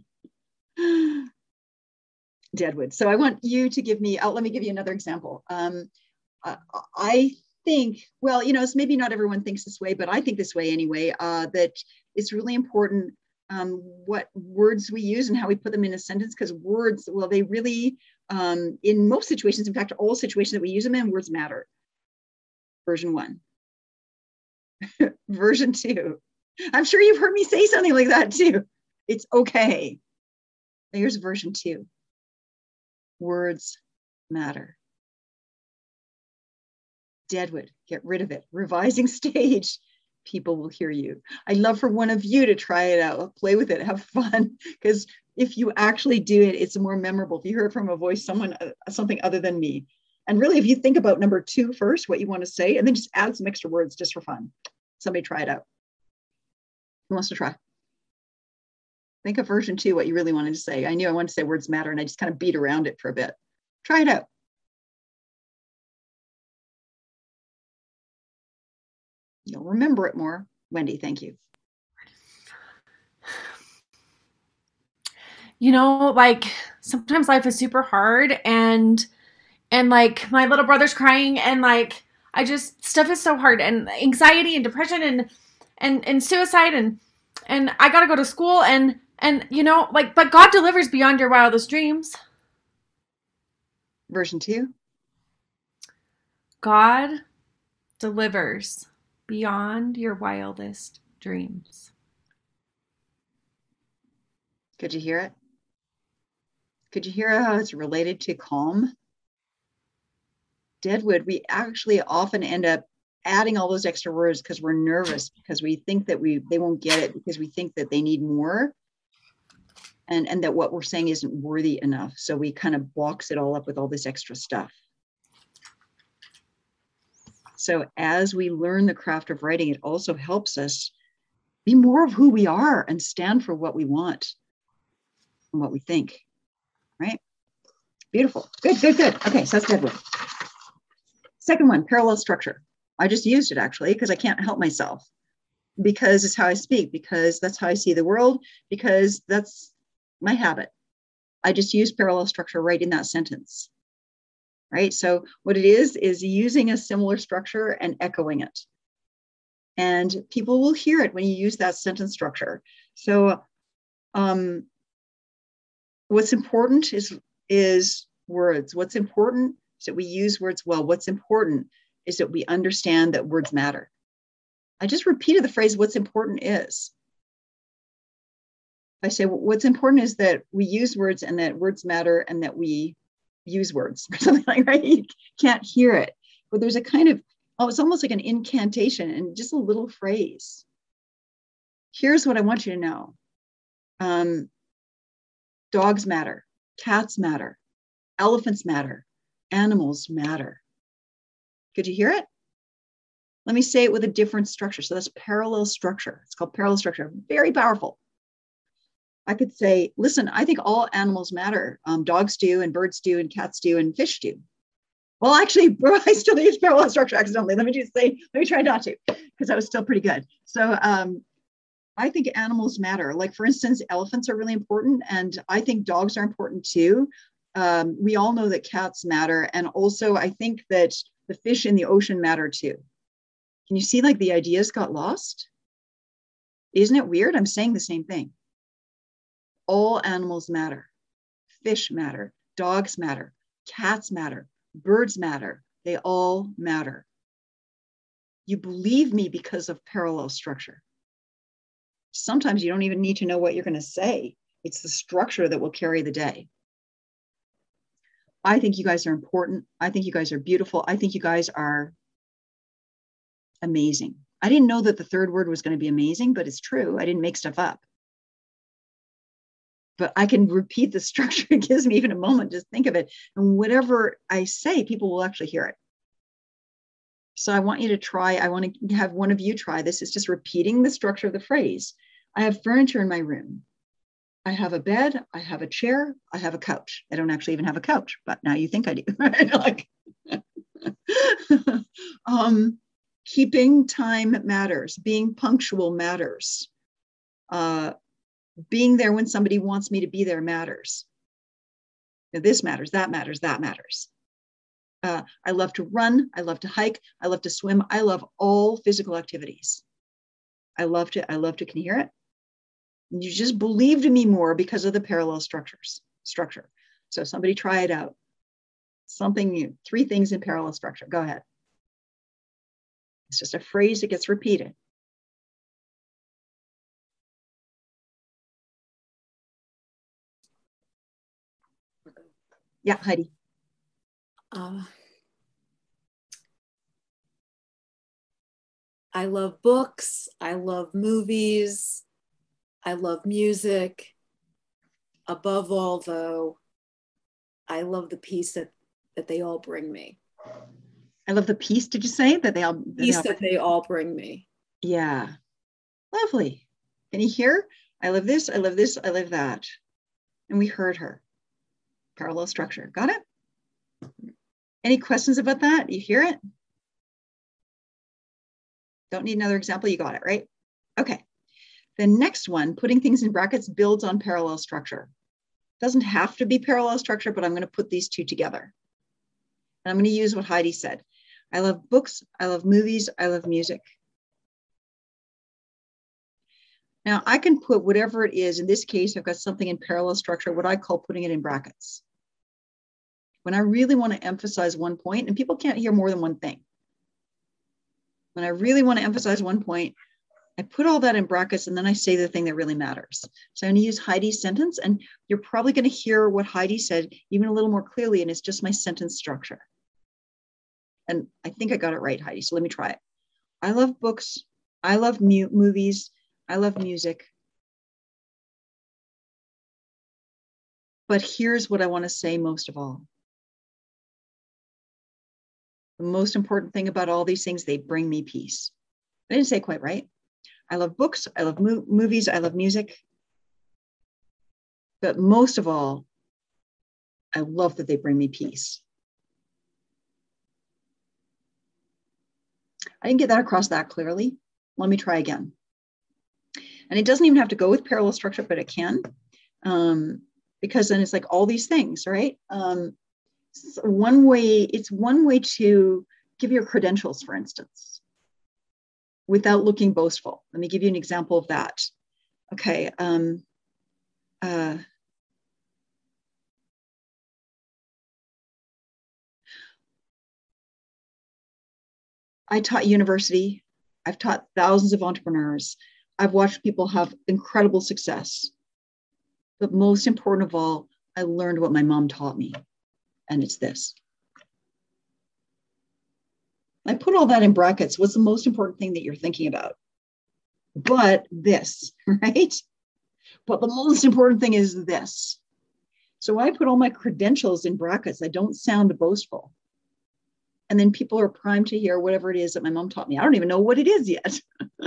Speaker 1: Deadwood. So I want you to give me, uh, let me give you another example. Um, uh, I think, well, you know, it's maybe not everyone thinks this way, but I think this way anyway, uh, that it's really important um, what words we use and how we put them in a sentence, because words, well, they really, um, in most situations, in fact, all situations that we use them in, words matter. Version one. Version two. I'm sure you've heard me say something like that too. It's okay. Here's version two. Words matter. Deadwood, get rid of it. Revising stage, people will hear you. I'd love for one of you to try it out, play with it, have fun, because if you actually do it, it's more memorable. If you hear it from a voice, someone, uh, something other than me. And really, if you think about number two first, what you want to say, and then just add some extra words just for fun. Somebody try it out. Who wants to try? Think of version two, what you really wanted to say. I knew I wanted to say words matter, and I just kind of beat around it for a bit. Try it out. You'll remember it more. Wendy, thank you.
Speaker 4: You know, like sometimes life is super hard, and and like my little brother's crying, and like I just, stuff is so hard, and anxiety and depression and and and suicide, and and I gotta go to school, and and you know, like, but God delivers beyond your wildest dreams.
Speaker 1: Version two.
Speaker 4: God delivers beyond your wildest dreams.
Speaker 1: Could you hear it? Could you hear how it's related to calm? Deadwood, we actually often end up adding all those extra words because we're nervous, because we think that we they won't get it, because we think that they need more, and, and that what we're saying isn't worthy enough. So we kind of box it all up with all this extra stuff. So as we learn the craft of writing, it also helps us be more of who we are and stand for what we want and what we think, right? Beautiful. Good, good, good. Okay, so that's Deadwood. Second one, parallel structure. I just used it actually because I can't help myself, because it's how I speak, because that's how I see the world, because that's my habit. I just use parallel structure right in that sentence, right? So what it is, is using a similar structure and echoing it. And people will hear it when you use that sentence structure. So um, what's important is, is words. What's important is that we use words well. What's important is that we understand that words matter. I just repeated the phrase, what's important is. I say, what's important is that we use words and that words matter and that we use words or something like that. Right? You can't hear it, but there's a kind of, oh, it's almost like an incantation and just a little phrase. Here's what I want you to know. Um, dogs matter, cats matter, elephants matter, animals matter. Could you hear it? Let me say it with a different structure. So that's parallel structure. It's called parallel structure. Very powerful. I could say, listen, I think all animals matter. Um, dogs do, and birds do, and cats do, and fish do. Well, actually, I still use parallel structure accidentally. Let me just say, let me try not to, because that was still pretty good. So um, I think animals matter. Like, for instance, elephants are really important, and I think dogs are important too. Um, we all know that cats matter. And also, I think that the fish in the ocean matter too. Can you see, like, the ideas got lost? Isn't it weird? I'm saying the same thing. All animals matter. Fish matter. Dogs matter. Cats matter. Birds matter. They all matter. You believe me because of parallel structure. Sometimes you don't even need to know what you're going to say. It's the structure that will carry the day. I think you guys are important. I think you guys are beautiful. I think you guys are amazing. I didn't know that the third word was going to be amazing, but it's true. I didn't make stuff up. But I can repeat the structure. It gives me even a moment to think of it. And whatever I say, people will actually hear it. So I want you to try, I want to have one of you try this. It's just repeating the structure of the phrase. I have furniture in my room. I have a bed. I have a chair. I have a couch. I don't actually even have a couch, but now you think I do. Like, um, keeping time matters. Being punctual matters. Uh, being there when somebody wants me to be there matters. Now, this matters, that matters, that matters. Uh, I love to run. I love to hike. I love to swim. I love all physical activities. I love to, I love to, can you hear it? You just believed me more because of the parallel structures, structure. So somebody try it out. Something new, three things in parallel structure. Go ahead. It's just a phrase that gets repeated. Yeah, Heidi.
Speaker 3: Uh, I love books. I love movies. I love music. Above all, though, I love the peace that, that they all bring me.
Speaker 1: I love the peace, did you say? That they all, that
Speaker 3: Peace
Speaker 1: they all
Speaker 3: that they all bring me.
Speaker 1: Yeah, lovely. Can you hear? I love this, I love this, I love that. And we heard her. Parallel structure, got it? Any questions about that? You hear it? Don't need another example, you got it, right? Okay. The next one, putting things in brackets, builds on parallel structure. Doesn't have to be parallel structure, but I'm going to put these two together. And I'm going to use what Heidi said. I love books, I love movies, I love music. Now I can put whatever it is. In this case, I've got something in parallel structure, what I call putting it in brackets. When I really want to emphasize one point, and people can't hear more than one thing. When I really want to emphasize one point, I put all that in brackets and then I say the thing that really matters. So I'm going to use Heidi's sentence, and you're probably going to hear what Heidi said even a little more clearly, and it's just my sentence structure. And I think I got it right, Heidi, so let me try it. I love books. I love mu- movies. I love music. But here's what I want to say most of all. The most important thing about all these things, they bring me peace. I didn't say it quite right. I love books. I love mo- movies. I love music. But most of all, I love that they bring me peace. I didn't get that across that clearly. Let me try again. And it doesn't even have to go with parallel structure, but it can. Um, because then it's like all these things, right? Um, so one way, it's one way to give your credentials, for instance, without looking boastful. Let me give you an example of that. Okay. Um, uh, I taught university. I've taught thousands of entrepreneurs. I've watched people have incredible success. But most important of all, I learned what my mom taught me. And it's this. I put all that in brackets. What's the most important thing that you're thinking about? But this, right? But the most important thing is this. So I put all my credentials in brackets. I don't sound boastful. And then people are primed to hear whatever it is that my mom taught me. I don't even know what it is yet.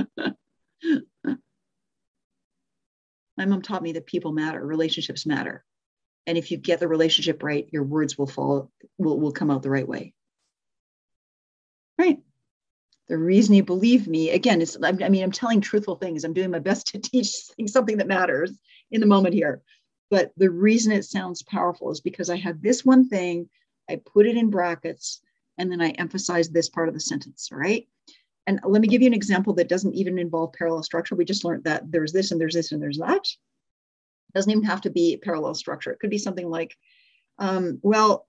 Speaker 1: My mom taught me that people matter, relationships matter. And if you get the relationship right, your words will fall, will, will come out the right way. Right? The reason you believe me, again, it's, I mean, I'm telling truthful things. I'm doing my best to teach something that matters in the moment here. But the reason it sounds powerful is because I had this one thing, I put it in brackets, and then I emphasize this part of the sentence, right? And let me give you an example that doesn't even involve parallel structure. We just learned that there's this and there's this and there's that. It doesn't even have to be parallel structure. It could be something like, um, well,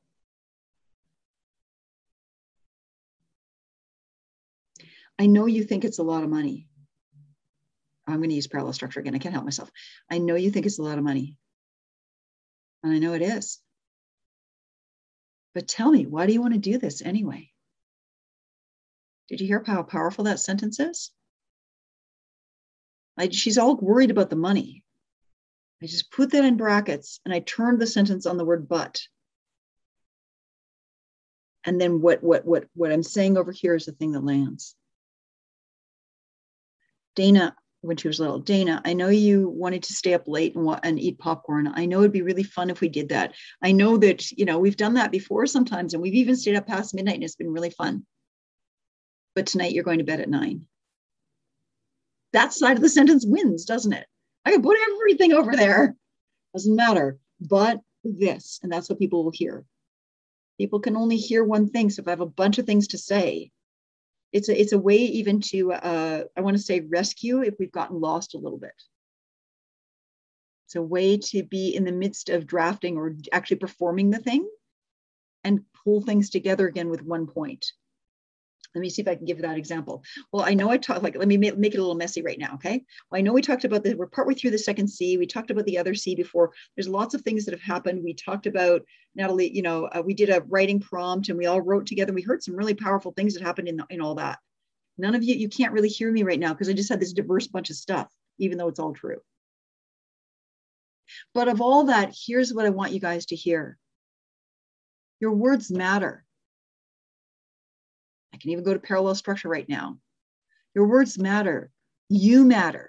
Speaker 1: I know you think it's a lot of money. I'm going to use parallel structure again. I can't help myself. I know you think it's a lot of money. And I know it is. But tell me, why do you want to do this anyway? Did you hear how powerful that sentence is? I, she's all worried about the money. I just put that in brackets and I turned the sentence on the word but. And then what, what, what, what I'm saying over here is the thing that lands. Dana, when she was little, Dana, I know you wanted to stay up late and, and eat popcorn. I know it'd be really fun if we did that. I know that, you know, we've done that before sometimes, and we've even stayed up past midnight and it's been really fun. But tonight you're going to bed at nine. That side of the sentence wins, doesn't it? I can put everything over there. Doesn't matter. But this, and that's what people will hear. People can only hear one thing. So if I have a bunch of things to say, it's a, it's a way even to, uh, I want to say rescue if we've gotten lost a little bit. It's a way to be in the midst of drafting or actually performing the thing and pull things together again with one point. Let me see if I can give that example. Well, I know I talked, like, let me make, make it a little messy right now, okay? Well, I know we talked about this, we're partway through the second C. We talked about the other C before. There's lots of things that have happened. We talked about, Natalie, you know, uh, we did a writing prompt and we all wrote together. We heard some really powerful things that happened in, the, in all that. None of you, you can't really hear me right now because I just had this diverse bunch of stuff, even though it's all true. But of all that, here's what I want you guys to hear. Your words matter. I can even go to parallel structure right now. Your words matter. You matter.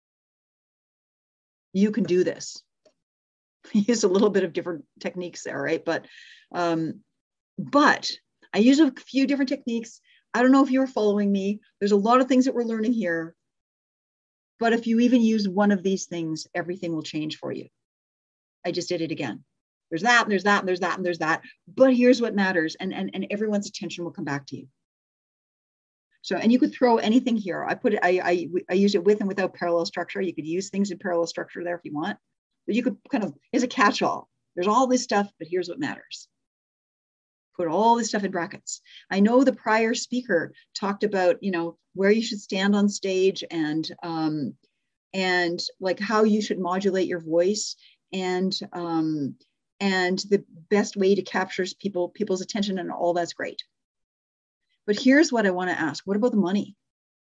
Speaker 1: You can do this. I use a little bit of different techniques there, right? But, um, but I use a few different techniques. I don't know if you're following me. There's a lot of things that we're learning here. But if you even use one of these things, everything will change for you. I just did it again. There's that, and there's that, and there's that, and there's that. But here's what matters. And, and, and everyone's attention will come back to you. So, and you could throw anything here. I put it, I, I, I use it with and without parallel structure. You could use things in parallel structure there if you want, but you could kind of, it's a catch-all. There's all this stuff, but here's what matters. Put all this stuff in brackets. I know the prior speaker talked about, you know, where you should stand on stage and, um, and like how you should modulate your voice and, um, and the best way to capture people, people's attention, and all that's great. But here's what I want to ask. What about the money?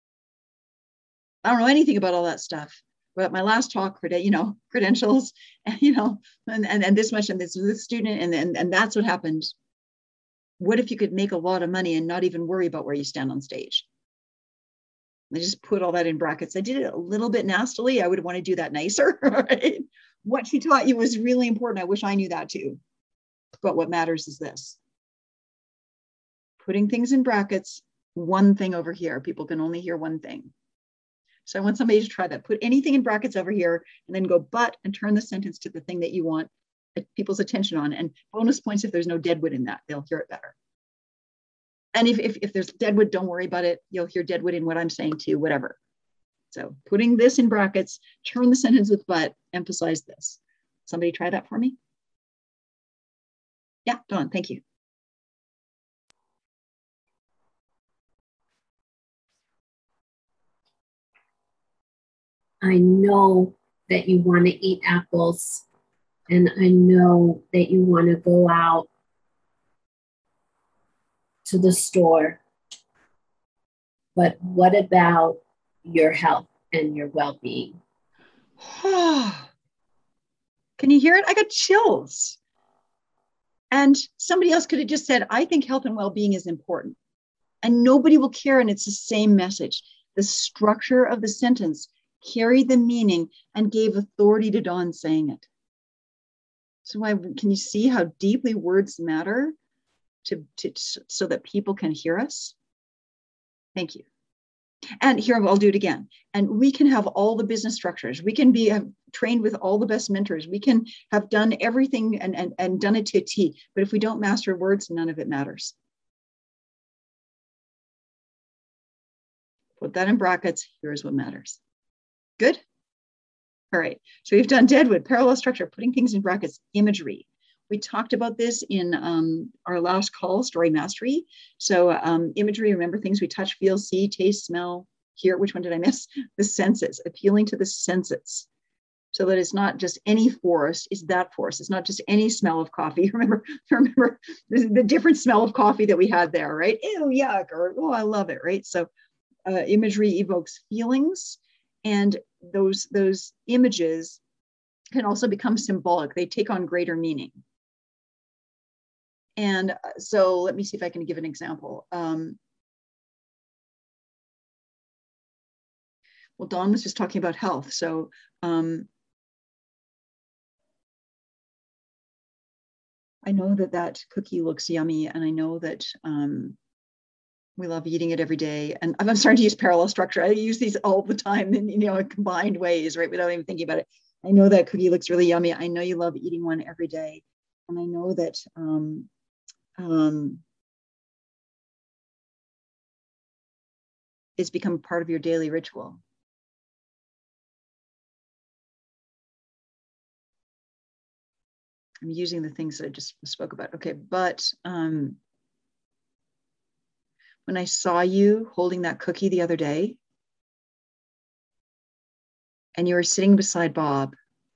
Speaker 1: I don't know anything about all that stuff. But my last talk, you know, credentials, and, you know, and, and, and this much, and this, this student, and, and, and that's what happened. What if you could make a lot of money and not even worry about where you stand on stage? I just put all that in brackets. I did it a little bit nastily. I would want to do that nicer, right? What she taught you was really important. I wish I knew that too. But what matters is this. Putting things in brackets one thing over here. People can only hear one thing. So I want somebody to try that. Put anything in brackets over here and then go but and turn the sentence to the thing that you want people's attention on. And bonus points if there's no deadwood in that. They'll hear it better. And if, if, if there's deadwood, don't worry about it. You'll hear deadwood in what I'm saying too, whatever. So putting this in brackets, turn the sentence with but, emphasize this. Somebody try that for me? Yeah, Dawn, thank you.
Speaker 5: I know that you want to eat apples, and I know that you want to go out to the store. But what about your health and your well-being?
Speaker 1: Can you hear it? I got chills. And somebody else could have just said, I think health and well-being is important. And nobody will care, and it's the same message. The structure of the sentence carried the meaning and gave authority to Dawn saying it. So I, can you see how deeply words matter to, to, so that people can hear us? Thank you. And here, I'll do it again. And we can have all the business structures. We can be have trained with all the best mentors. We can have done everything and, and, and done it to a T. But if we don't master words, none of it matters. Put that in brackets. Here's what matters. Good? All right. So we've done deadwood, parallel structure, putting things in brackets, imagery. We talked about this in um, our last call, Story Mastery. So um, imagery, remember things we touch, feel, see, taste, smell, hear. Which one did I miss? The senses, appealing to the senses. So that it's not just any forest, it's that forest. It's not just any smell of coffee. Remember, remember the, the different smell of coffee that we had there, right? Ew, yuck, or oh, I love it, right? So uh, imagery evokes feelings, and those, those images can also become symbolic. They take on greater meaning. And so let me see if I can give an example. Um, well, Dawn was just talking about health. So um, I know that that cookie looks yummy, and I know that um, we love eating it every day. And I'm starting to use parallel structure. I use these all the time in, you know, in combined ways, right? Without even thinking about it. I know that cookie looks really yummy. I know you love eating one every day. And I know that um, um, it's become part of your daily ritual. I'm using the things that I just spoke about. Okay, but um, when I saw you holding that cookie the other day, and you were sitting beside Bob,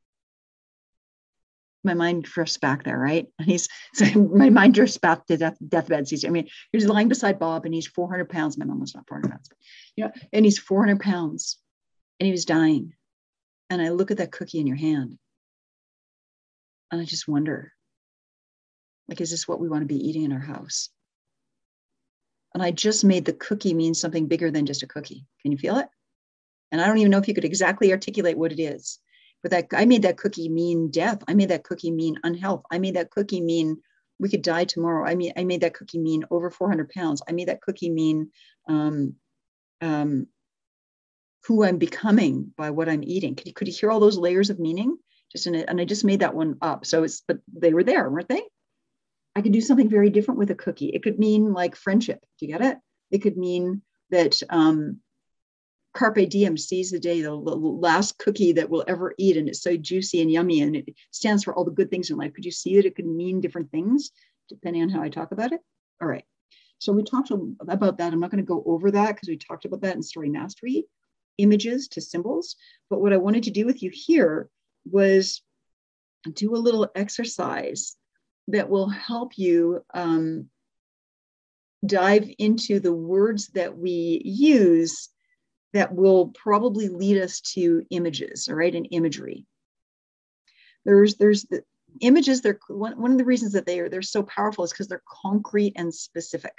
Speaker 1: my mind drifts back there, right? And he's, so my mind drifts back to death, deathbed season. I mean, he's lying beside Bob, and he's four hundred pounds. My mom was not four hundred pounds, but, you know, and he's four hundred pounds, and he was dying. And I look at that cookie in your hand, and I just wonder, like, is this what we want to be eating in our house? And I just made the cookie mean something bigger than just a cookie. Can you feel it? And I don't even know if you could exactly articulate what it is, but that I made that cookie mean death. I made that cookie mean unhealth. I made that cookie mean we could die tomorrow. I mean, I made that cookie mean over four hundred pounds. I made that cookie mean um, um, who I'm becoming by what I'm eating. Could you, could you hear all those layers of meaning? Just in it, and I just made that one up. So it's, but they were there, weren't they? I could do something very different with a cookie. It could mean like friendship. Do you get it? It could mean that um, Carpe Diem, seize the day, the last cookie that we'll ever eat, and it's so juicy and yummy, and it stands for all the good things in life. Could you see that it could mean different things depending on how I talk about it? All right. So we talked about that. I'm not going to go over that because we talked about that in Story Mastery, images to symbols. But what I wanted to do with you here was do a little exercise that will help you um, dive into the words that we use that will probably lead us to images, all right, and imagery. There's, there's the images, they're, one, one of the reasons that they are, they're so powerful is because they're concrete and specific.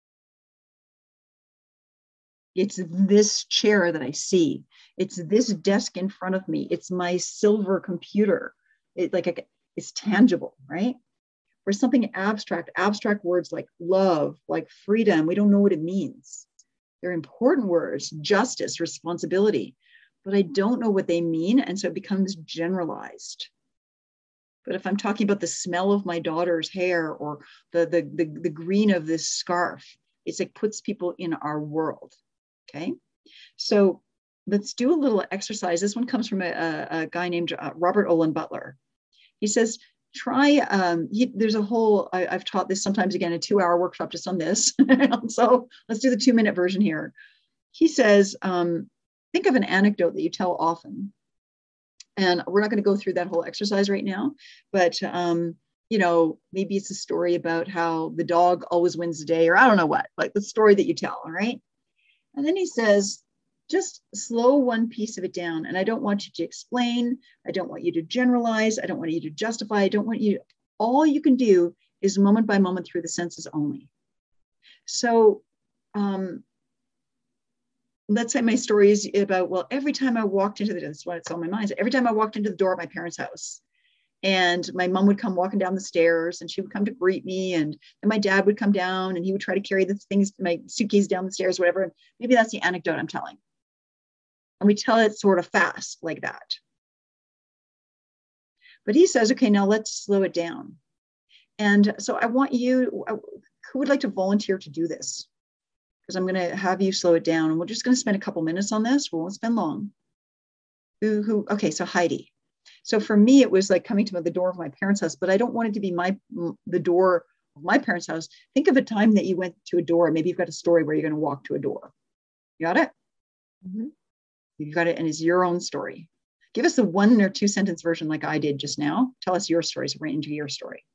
Speaker 1: It's this chair that I see. It's this desk in front of me. It's my silver computer. It, like a, it's tangible, right? or something abstract, abstract words like love, like freedom. We don't know what it means. They're important words, justice, responsibility, but I don't know what they mean. And so it becomes generalized. But if I'm talking about the smell of my daughter's hair or the, the, the, the green of this scarf, it's like puts people in our world. Okay. So let's do a little exercise. This one comes from a, a, a guy named uh, Robert Olin Butler. He says, try, um, he, there's a whole, I, I've taught this sometimes again, a two hour workshop just on this. So let's do the two minute version here. He says, um, think of an anecdote that you tell often. And we're not going to go through that whole exercise right now, but, um, you know, maybe it's a story about how the dog always wins the day, or I don't know what, like the story that you tell. All right. And then he says, just slow one piece of it down. And I don't want you to explain. I don't want you to generalize. I don't want you to justify. I don't want you, all you can do is moment by moment through the senses only. So, um, let's say my story is about, well, every time I walked into the, that's what it's on my mind. Every time I walked into the door of my parents' house, and my mom would come walking down the stairs and she would come to greet me. And then my dad would come down and he would try to carry the things, my suitcase down the stairs, whatever. And maybe that's the anecdote I'm telling. And we tell it sort of fast like that. But he says, okay, now let's slow it down. And so I want you, who would like to volunteer to do this? Because I'm going to have you slow it down, and we're just going to spend a couple minutes on this. We won't spend long. Who, who, okay, so Heidi. So for me, it was like coming to the door of my parents' house, but I don't want it to be my the door of my parents' house. Think of a time that you went to a door. Maybe you've got a story where you're going to walk to a door. You got it? Mm-hmm. You've got it, and it's your own story. Give us the one or two sentence version like I did just now. Tell us your story, so we're into your story.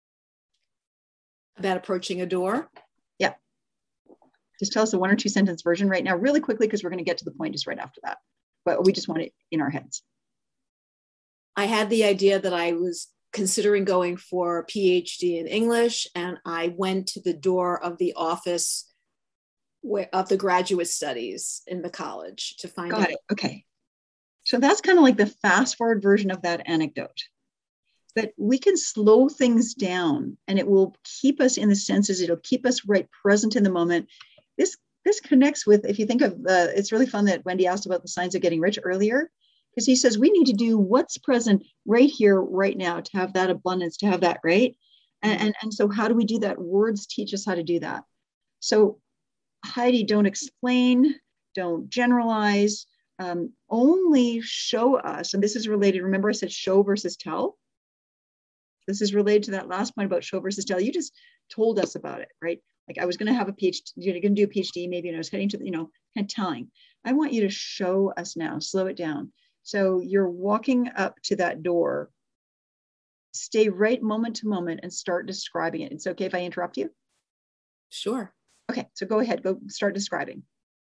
Speaker 3: About approaching a door?
Speaker 1: Yeah. Just tell us the one or two sentence version right now, really quickly, because we're going to get to the point just right after that. But we just want it in our heads.
Speaker 3: I had the idea that I was considering going for a P H D in English, and I went to the door of the office of the graduate studies in the college to find
Speaker 1: Got
Speaker 3: out.
Speaker 1: It. Okay. So that's kind of like the fast forward version of that anecdote. That we can slow things down and it will keep us in the senses. It'll keep us right present in the moment. This this connects with, if you think of, uh, it's really fun that Wendy asked about the signs of getting rich earlier, because he says we need to do what's present right here, right now, to have that abundance, to have that, right? And, and, and so how do we do that? Words teach us how to do that. So Heidi, don't explain, don't generalize, um, only show us, and this is related, remember I said show versus tell? This is related to that last point about show versus tell. You just told us about it, right? Like I was going to have a PhD, you're going to do a PhD maybe, and I was heading to, you know, kind of telling. I want you to show us now, slow it down. So you're walking up to that door, stay right moment to moment and start describing it. It's okay if I interrupt you?
Speaker 3: Sure.
Speaker 1: Okay, so go ahead, go start describing.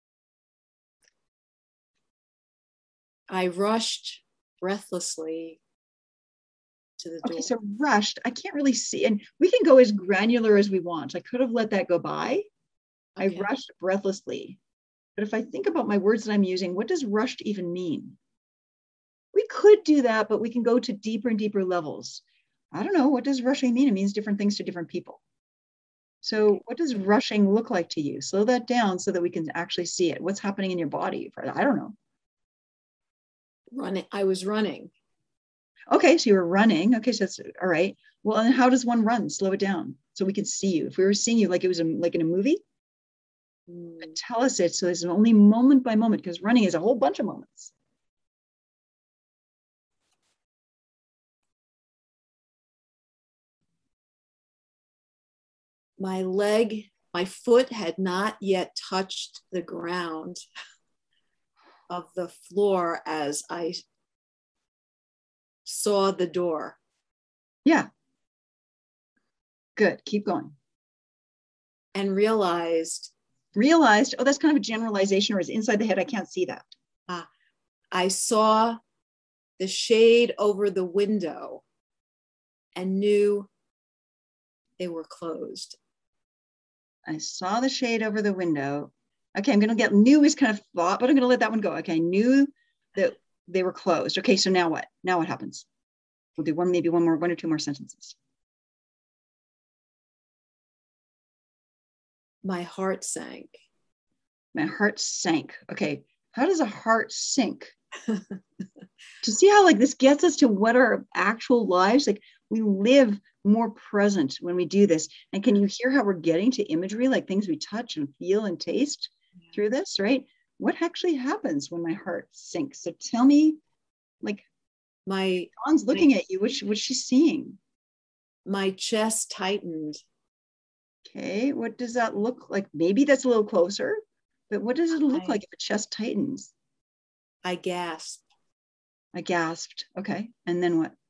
Speaker 3: I rushed breathlessly to the door.
Speaker 1: Okay, so rushed, I can't really see, and we can go as granular as we want. I could have let that go by. Okay. I rushed breathlessly. But if I think about my words that I'm using, what does rushed even mean? We could do that, but we can go to deeper and deeper levels. I don't know, what does rushing mean? It means different things to different people. So what does rushing look like to you? Slow that down so that we can actually see it. What's happening in your body? I don't know.
Speaker 3: Running, I was running.
Speaker 1: Okay, so you were running. Okay, so that's all right. Well, and how does one run? Slow it down so we can see you. If we were seeing you like it was a, like in a movie, mm. tell us it. So it's only moment by moment, because running is a whole bunch of moments.
Speaker 3: My leg, my foot had not yet touched the ground of the floor as I saw the door.
Speaker 1: Yeah. Good. Keep going.
Speaker 3: And realized.
Speaker 1: Realized, oh, that's kind of a generalization, or is inside the head. I can't see that.
Speaker 3: Uh, I saw the shade over the window and knew they were closed.
Speaker 1: I saw the shade over the window. Okay, I'm going to get, knew is kind of thought, but I'm going to let that one go. Okay, I knew that they were closed. Okay, so now what? Now what happens? We'll do one, maybe one more, one or two more sentences.
Speaker 3: My heart sank.
Speaker 1: My heart sank. Okay. How does a heart sink? To see how like this gets us to what our actual lives, like we live more present when we do this. And can you hear how we're getting to imagery, like things we touch and feel and taste yeah. through this, right? What actually happens when my heart sinks? So tell me, like,
Speaker 3: my
Speaker 1: Dawn's looking my, at you. What's, what's she seeing?
Speaker 3: My chest tightened.
Speaker 1: Okay, what does that look like? Maybe that's a little closer, but what does it look I, like if a chest tightens?
Speaker 3: I gasped.
Speaker 1: I gasped. Okay, and then what?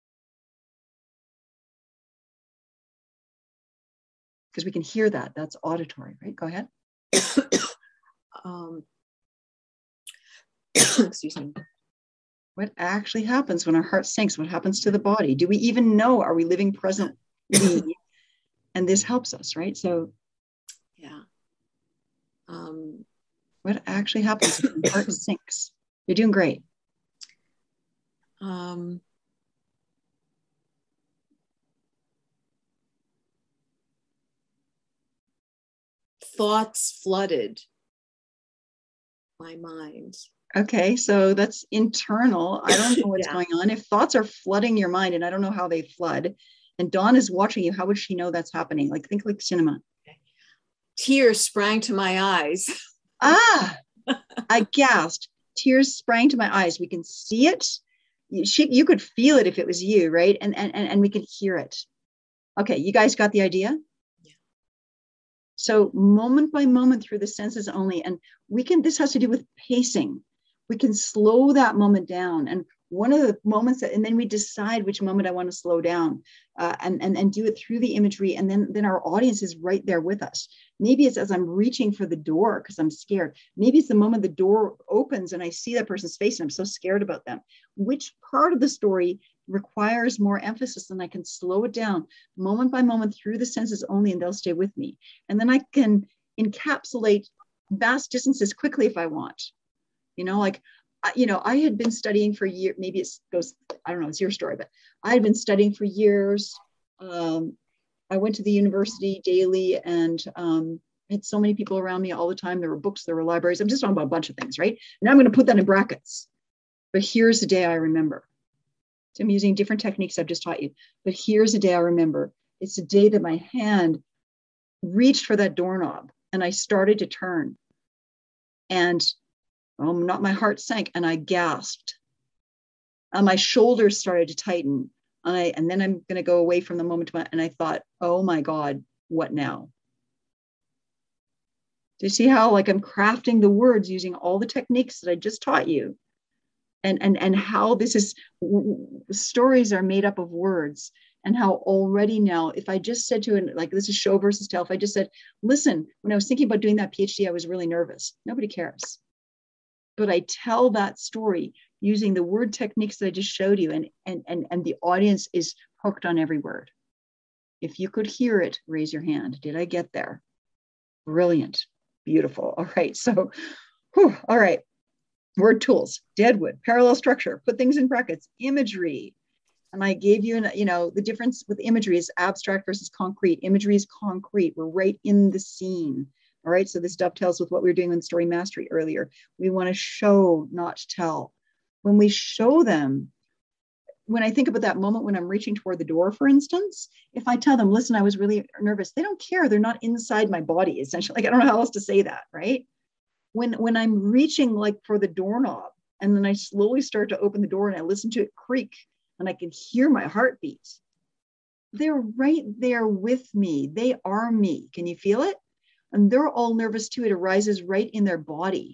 Speaker 1: Because we can hear that. That's auditory, right? Go ahead.
Speaker 3: um, excuse me.
Speaker 1: What actually happens when our heart sinks? What happens to the body? Do we even know? Are we living presently? And this helps us, right? So,
Speaker 3: yeah. Um,
Speaker 1: what actually happens when the heart sinks? You're doing great.
Speaker 3: Um, thoughts flooded my mind.
Speaker 1: Okay, so that's internal. I don't know what's
Speaker 3: yeah.
Speaker 1: going on. If thoughts are flooding your mind, and I don't know how they flood, and Dawn is watching you, how would she know that's happening? Like, think like cinema.
Speaker 3: Tears sprang to my eyes.
Speaker 1: Ah, I gasped. Tears sprang to my eyes. We can see it. She, you could feel it if it was you, right? And, and, and we could hear it. Okay, you guys got the idea?
Speaker 3: Yeah.
Speaker 1: So moment by moment through the senses only. And we can, this has to do with pacing. We can slow that moment down. And one of the moments that, and then we decide which moment I want to slow down uh, and, and, and do it through the imagery. And then, then our audience is right there with us. Maybe it's as I'm reaching for the door because I'm scared. Maybe it's the moment the door opens and I see that person's face and I'm so scared about them. Which part of the story requires more emphasis, and I can slow it down moment by moment through the senses only, and they'll stay with me. And then I can encapsulate vast distances quickly if I want. You know, like, you know, I had been studying for years, maybe it goes, I don't know, it's your story, but I had been studying for years. Um, I went to the university daily and um, had so many people around me all the time. There were books, there were libraries. I'm just talking about a bunch of things, right? And I'm going to put that in brackets. But here's the day I remember. So I'm using different techniques I've just taught you. But here's the day I remember. It's the day that my hand reached for that doorknob and I started to turn. And oh, not my heart sank and I gasped. And my shoulders started to tighten. And, I, and then I'm going to go away from the moment. And I thought, oh my God, what now? Do you see how like I'm crafting the words using all the techniques that I just taught you? And, and, and how this is, stories are made up of words, and how already now, if I just said to it, like this is show versus tell, if I just said, listen, when I was thinking about doing that PhD, I was really nervous. Nobody cares. But I tell that story using the word techniques that I just showed you, and, and, and, and the audience is hooked on every word. If you could hear it, raise your hand. Did I get there? Brilliant. Beautiful. All right. So, whew, all right. Word tools, deadwood, parallel structure, put things in brackets, imagery. And I gave you, an, you know, the difference with imagery is abstract versus concrete. Imagery is concrete. We're right in the scene. All right. So this dovetails with what we were doing in story mastery earlier. We want to show, not tell. When we show them, when I think about that moment when I'm reaching toward the door, for instance, if I tell them, listen, I was really nervous, they don't care. They're not inside my body, essentially. Like, I don't know how else to say that, right? When, when I'm reaching like for the doorknob, and then I slowly start to open the door and I listen to it creak and I can hear my heartbeat, they're right there with me. They are me. Can you feel it? And they're all nervous too. It arises right in their body.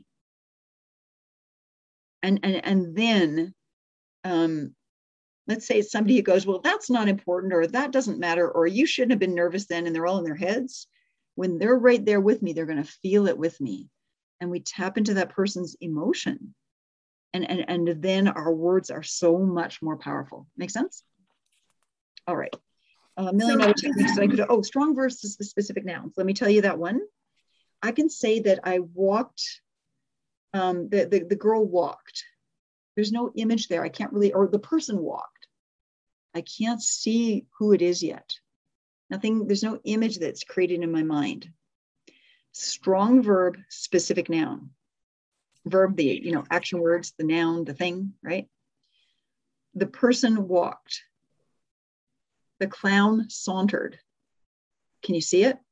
Speaker 1: And, and, and then, um, let's say it's somebody who goes, well, that's not important, or that doesn't matter, or you shouldn't have been nervous then, and they're all in their heads. When they're right there with me, they're going to feel it with me. And we tap into that person's emotion. And, and, and then our words are so much more powerful. Make sense? All right. A million other techniques that I could, oh, strong versus the specific nouns. Let me tell you that one. I can say that I walked, um, the, the, the girl walked. There's no image there. I can't really, or the person walked. I can't see who it is yet. Nothing, there's no image that's created in my mind. strong verb, specific noun. Verb, the, you know, action words, the noun, the thing, right? The person walked. The clown sauntered. Can you see it?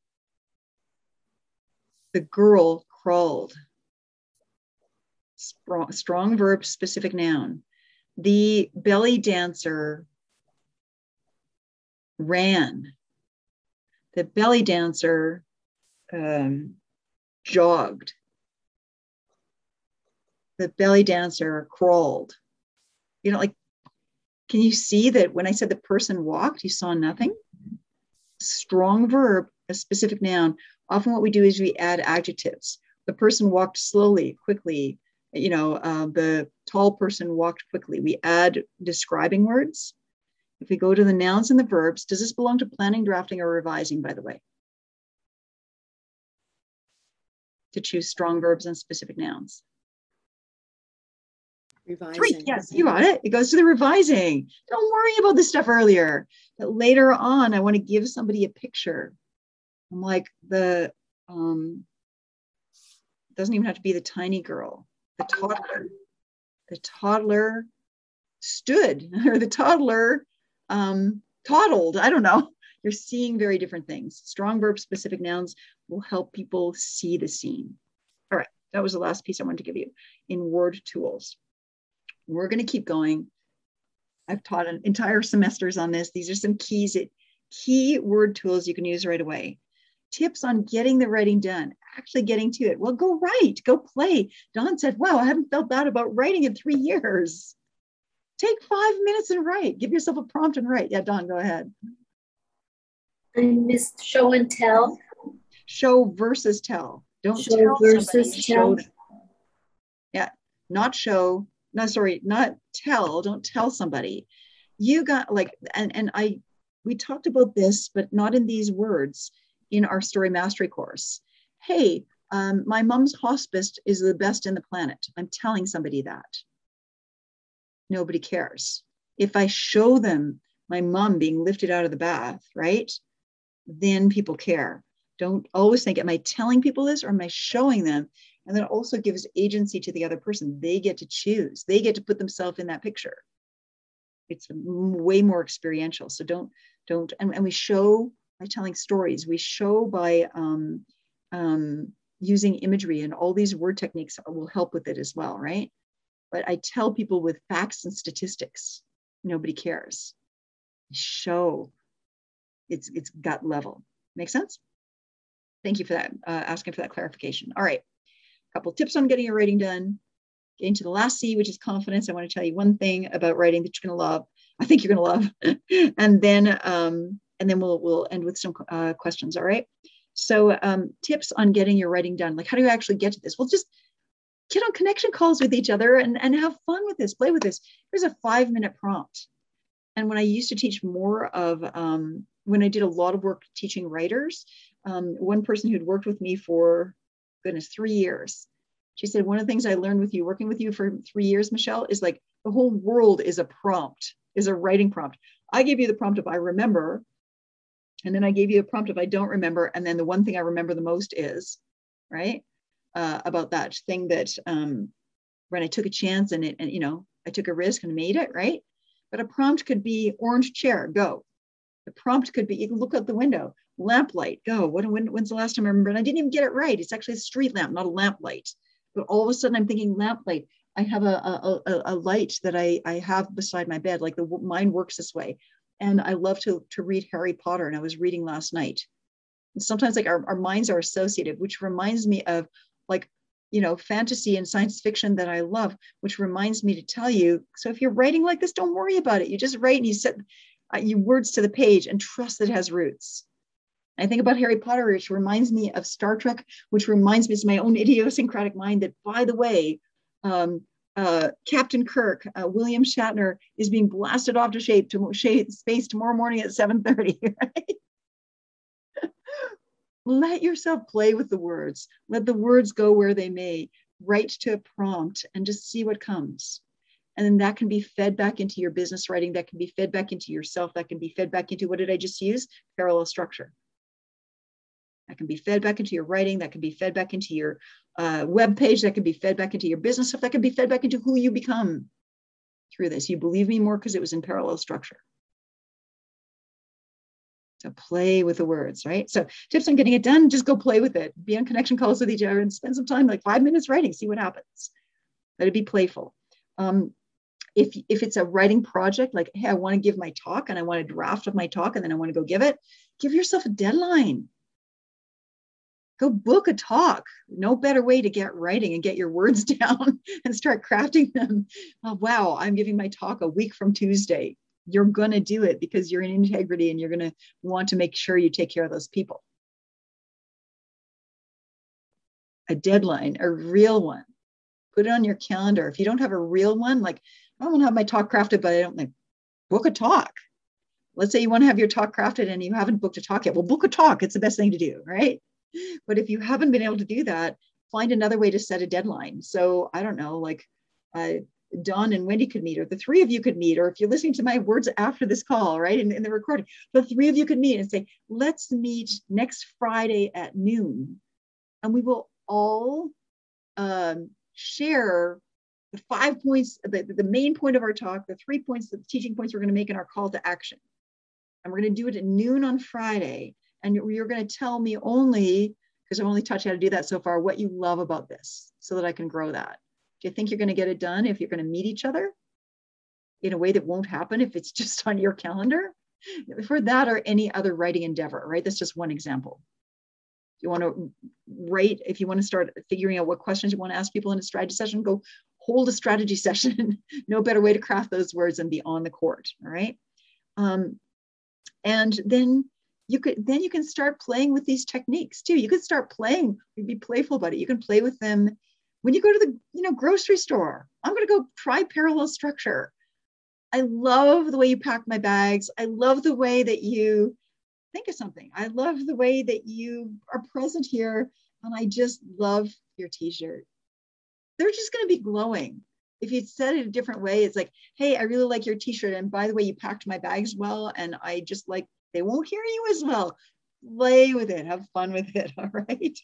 Speaker 1: The girl crawled. Strong, strong verb, specific noun. The belly dancer ran. The belly dancer um, jogged. The belly dancer crawled. You know, like, can you see that when I said the person walked, you saw nothing? Strong verb, a specific noun. Often what we do is we add adjectives. The person walked slowly, quickly. You know, uh, the tall person walked quickly. We add describing words. If we go to the nouns and the verbs, does this belong to planning, drafting, or revising, by the way? To choose strong verbs and specific nouns.
Speaker 3: Revising.
Speaker 1: Three, yes, you got it. It goes to the revising. Don't worry about this stuff earlier. But later on, I want to give somebody a picture. I'm like the, um, doesn't even have to be the tiny girl, the toddler. The toddler stood, or the toddler um, toddled. I don't know. You're seeing very different things. Strong verb, specific nouns will help people see the scene. All right, that was the last piece I wanted to give you in word tools. We're going to keep going. I've taught an entire semesters on this. These are some keys, key word tools you can use right away. Tips on getting the writing done, actually getting to it. Well, go write, go play. Dawn said, wow, I haven't felt bad about writing in three years. Take five minutes and write. Give yourself a prompt and write. Yeah, Dawn, go ahead.
Speaker 5: I missed show and tell.
Speaker 1: Show versus tell. Don't
Speaker 5: Show
Speaker 1: tell
Speaker 5: versus
Speaker 1: somebody, show
Speaker 5: tell.
Speaker 1: them. Yeah, not show. No, sorry, not tell. Don't tell somebody. You got like, and, and I, we talked about this, but not in these words in our story mastery course. Hey, um, my mom's hospice is the best in the planet. I'm telling somebody that. Nobody cares. If I show them my mom being lifted out of the bath, right? Then people care. Don't always think, am I telling people this or am I showing them? And that also gives agency to the other person. They get to choose. They get to put themselves in that picture. It's way more experiential. So don't, don't, and, and we show by telling stories. We show by um, um, using imagery, and all these word techniques will help with it as well, right? But I tell people with facts and statistics. Nobody cares. Show. It's, it's gut level. Make sense? Thank you for that, uh, asking for that clarification. All right. Couple tips on getting your writing done. Getting to the last C, which is confidence. I want to tell you one thing about writing that you're going to love. I think you're going to love. and then, um, and then we'll we'll end with some uh, questions. All right. So, um, tips on getting your writing done. Like, how do you actually get to this? Well, just get on connection calls with each other and and have fun with this. Play with this. Here's a five minute prompt. And when I used to teach more of, um, when I did a lot of work teaching writers, um, one person who'd worked with me for, goodness, three years. She said, one of the things I learned with you, working with you for three years, Michelle, is like the whole world is a prompt, is a writing prompt. I gave you the prompt if I remember, and then I gave you a prompt if I don't remember. And then the one thing I remember the most is, right, uh, about that thing that um, when I took a chance and it, and you know, I took a risk and made it, right? But a prompt could be orange chair, go. The prompt could be, you can look out the window, lamplight, go. What, when, when's the last time I remember? And I didn't even get it right. It's actually a street lamp, not a lamplight. But all of a sudden I'm thinking lamplight. I have a, a, a, a light that I, I have beside my bed, like the mind works this way. And I love to, to read Harry Potter, and I was reading last night. And sometimes like our, our minds are associated, which reminds me of like, you know, fantasy and science fiction that I love, which reminds me to tell you, so if you're writing like this, don't worry about it. You just write and you set uh, you words to the page and trust that it has roots. I think about Harry Potter, which reminds me of Star Trek, which reminds me of my own idiosyncratic mind that, by the way, um, uh, Captain Kirk, uh, William Shatner, is being blasted off to shape to shade space tomorrow morning at seven thirty. Right? Let yourself play with the words. Let the words go where they may. Write to a prompt and just see what comes. And then that can be fed back into your business writing. That can be fed back into yourself. That can be fed back into, what did I just use? Parallel structure. That can be fed back into your writing. That can be fed back into your uh, web page. That can be fed back into your business stuff. That can be fed back into who you become through this. You believe me more because it was in parallel structure. So play with the words, right? So tips on getting it done, just go play with it. Be on connection calls with each other and spend some time, like five minutes writing, see what happens. Let it be playful. Um, if, if it's a writing project, like, hey, I want to give my talk and I want a draft of my talk and then I want to go give it, give yourself a deadline. Go book a talk. No better way to get writing and get your words down and start crafting them. Oh, wow, I'm giving my talk a week from Tuesday. You're going to do it because you're in integrity and you're going to want to make sure you take care of those people. A deadline, a real one. Put it on your calendar. If you don't have a real one, like, I want to have my talk crafted, but I don't like, book a talk. Let's say you want to have your talk crafted and you haven't booked a talk yet. Well, book a talk. It's the best thing to do, right? But if you haven't been able to do that, find another way to set a deadline. So I don't know, like uh, Dawn and Wendy could meet, or the three of you could meet, or if you're listening to my words after this call, right, in, in the recording, the three of you could meet and say, let's meet next Friday at noon. And we will all um, share the five points, the, the main point of our talk, the three points, the teaching points we're going to make in our call to action. And we're going to do it at noon on Friday. And you're going to tell me only, because I've only taught you how to do that so far, what you love about this so that I can grow that. Do you think you're going to get it done if you're going to meet each other in a way that won't happen if it's just on your calendar? For that or any other writing endeavor, right? That's just one example. If you want to write, if you want to start figuring out what questions you want to ask people in a strategy session, go hold a strategy session. No better way to craft those words than be on the court, all right? Um, and then you could, then you can start playing with these techniques too. You could start playing, be playful about it. You can play with them when you go to the, you know, grocery store. I'm going to go try parallel structure. I love the way you pack my bags. I love the way that you think of something. I love the way that you are present here. And I just love your t-shirt. They're just going to be glowing. If you said it a different way, it's like, hey, I really like your t-shirt. And by the way, you packed my bags well. And I just like, they won't hear you as well. Play with it. Have fun with it. All right.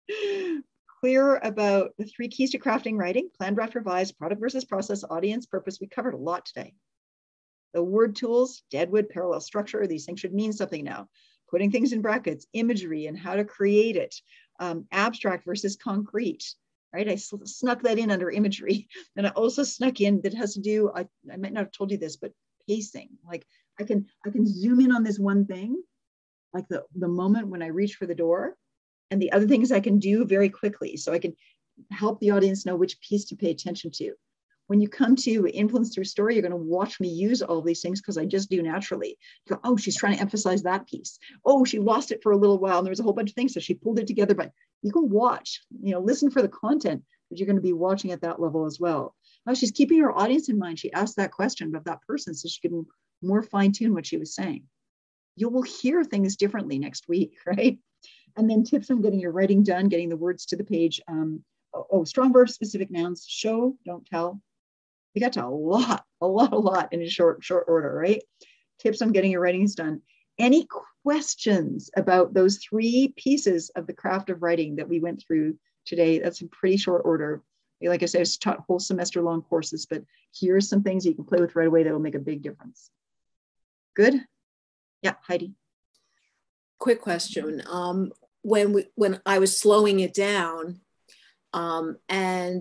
Speaker 1: Clear about the three keys to crafting writing: plan, draft, revise, product versus process, audience, purpose. We covered a lot today. The word tools, Deadwood, parallel structure. These things should mean something now. Putting things in brackets, imagery and how to create it. Um, abstract versus concrete. Right, I snuck that in under imagery, and I also snuck in that has to do. I, I might not have told you this, but pacing. Like I can I can zoom in on this one thing, like the the moment when I reach for the door, and the other things I can do very quickly, so I can help the audience know which piece to pay attention to. When you come to influence through story, you're going to watch me use all of these things because I just do naturally. You go, oh, she's trying to emphasize that piece. Oh, she lost it for a little while and there was a whole bunch of things, so she pulled it together. But you can watch, you know, listen for the content that you're going to be watching at that level as well. Oh, she's keeping her audience in mind. She asked that question about that person so she can more fine tune what she was saying. You will hear things differently next week, right? And then tips on getting your writing done, getting the words to the page. Um, oh, oh, strong verbs, specific nouns, show, don't tell. We got to a lot, a lot, a lot in a short, short order, right? Tips on getting your writings done. Any questions about those three pieces of the craft of writing that we went through today? That's a pretty short order. Like I said, I've taught whole semester long courses, but here's some things you can play with right away that will make a big difference. Good? Yeah, Heidi.
Speaker 3: Quick question. Um, when we, when I was slowing it down, um, and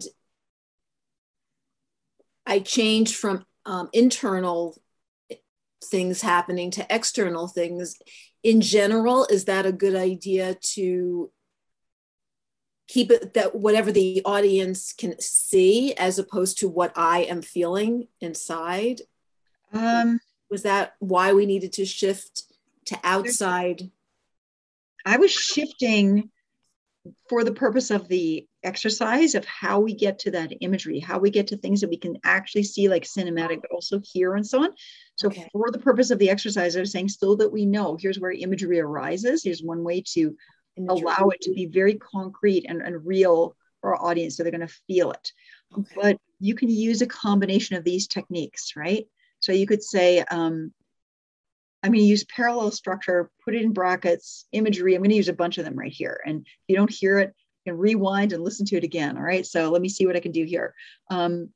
Speaker 3: I changed from um, internal things happening to external things. In general, is that a good idea to keep it that whatever the audience can see as opposed to what I am feeling inside?
Speaker 1: Um,
Speaker 3: Was that why we needed to shift to outside?
Speaker 1: I was shifting for the purpose of the exercise of how we get to that imagery, how we get to things that we can actually see like cinematic, but also hear and so on. So okay. For the purpose of the exercise, I was saying so that we know here's where imagery arises. Here's one way to imagery. Allow it to be very concrete and, and real for our audience so they're going to feel it. Okay. But you can use a combination of these techniques, right? So you could say, um, I'm going to use parallel structure, put it in brackets, imagery. I'm going to use a bunch of them right here. And if you don't hear it, you can rewind and listen to it again. All right. So let me see what I can do here. Um,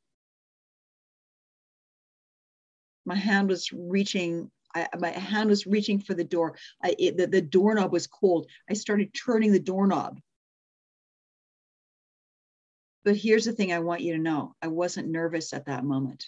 Speaker 1: my hand was reaching, I, my hand was reaching for the door. I, it, the, the doorknob was cold. I started turning the doorknob. But here's the thing I want you to know. I wasn't nervous at that moment.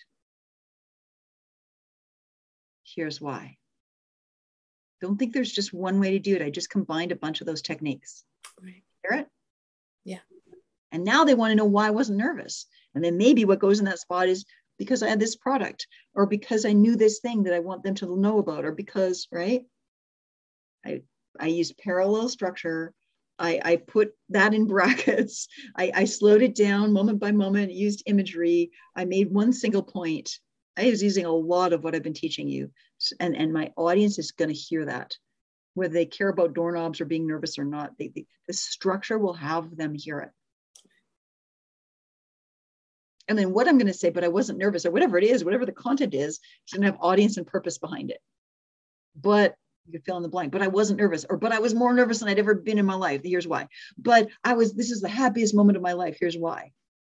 Speaker 1: Here's why. Don't think there's just one way to do it. I just combined a bunch of those techniques.
Speaker 3: Right.
Speaker 1: Hear it?
Speaker 3: Yeah.
Speaker 1: And now they want to know why I wasn't nervous. And then maybe what goes in that spot is because I had this product, or because I knew this thing that I want them to know about, or because, right? I, I used parallel structure. I, I put that in brackets. I, I slowed it down moment by moment, used imagery. I made one single point. I was using a lot of what I've been teaching you. And, and my audience is going to hear that, whether they care about doorknobs or being nervous or not. They, they, the structure will have them hear it. And then what I'm going to say, but I wasn't nervous, or whatever it is, whatever the content is, it's going to have audience and purpose behind it. But you could fill in the blank, but I wasn't nervous, or but I was more nervous than I'd ever been in my life. Here's why. But I was, this is the happiest moment of my life. Here's why.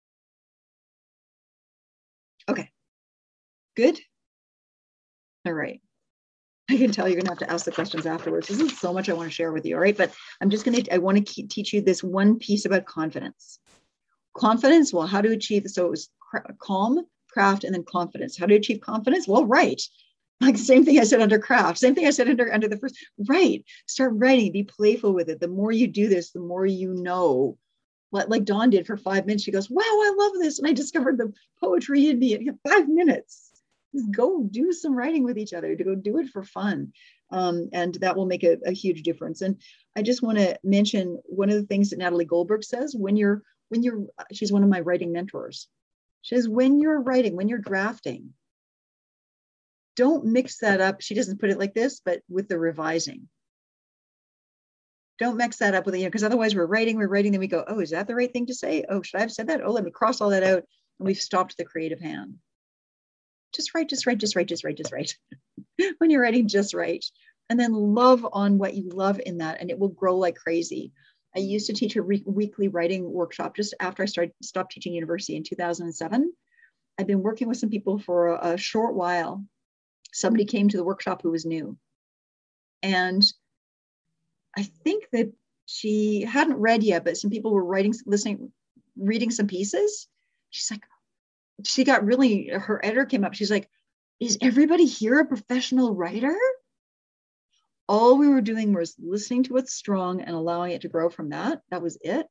Speaker 1: Okay. Good. All right. I can tell you're going to have to ask the questions afterwards. This is so much I want to share with you. All right. But I'm just going to, I want to keep, teach you this one piece about confidence. Confidence. Well, how to achieve. So it was calm, craft, and then confidence. How to achieve confidence? Well, write. Like same thing I said under craft. Same thing I said under, under the first. Write. Start writing. Be playful with it. The more you do this, the more you know. What, like Dawn did for five minutes. She goes, wow, I love this. And I discovered the poetry in me in five minutes. Just go do some writing with each other, to go do it for fun. Um, and that will make a, a huge difference. And I just want to mention one of the things that Natalie Goldberg says when you're, when you're, she's one of my writing mentors. She says, when you're writing, when you're drafting, don't mix that up. She doesn't put it like this, but with the revising. Don't mix that up with it, you know, because otherwise we're writing, we're writing, then we go, oh, is that the right thing to say? Oh, should I have said that? Oh, let me cross all that out. And we've stopped the creative hand. Just write, just write, just write, just write, just write. When you're writing, just write. And then love on what you love in that, and it will grow like crazy. I used to teach a re- weekly writing workshop just after I started stopped teaching university in two thousand seven. I've been working with some people for a, a short while. Somebody came to the workshop who was new. And I think that she hadn't read yet, but some people were writing, listening, reading some pieces. She's like, she got really, her editor came up. She's like, is everybody here a professional writer? All we were doing was listening to what's strong and allowing it to grow from that. That was it.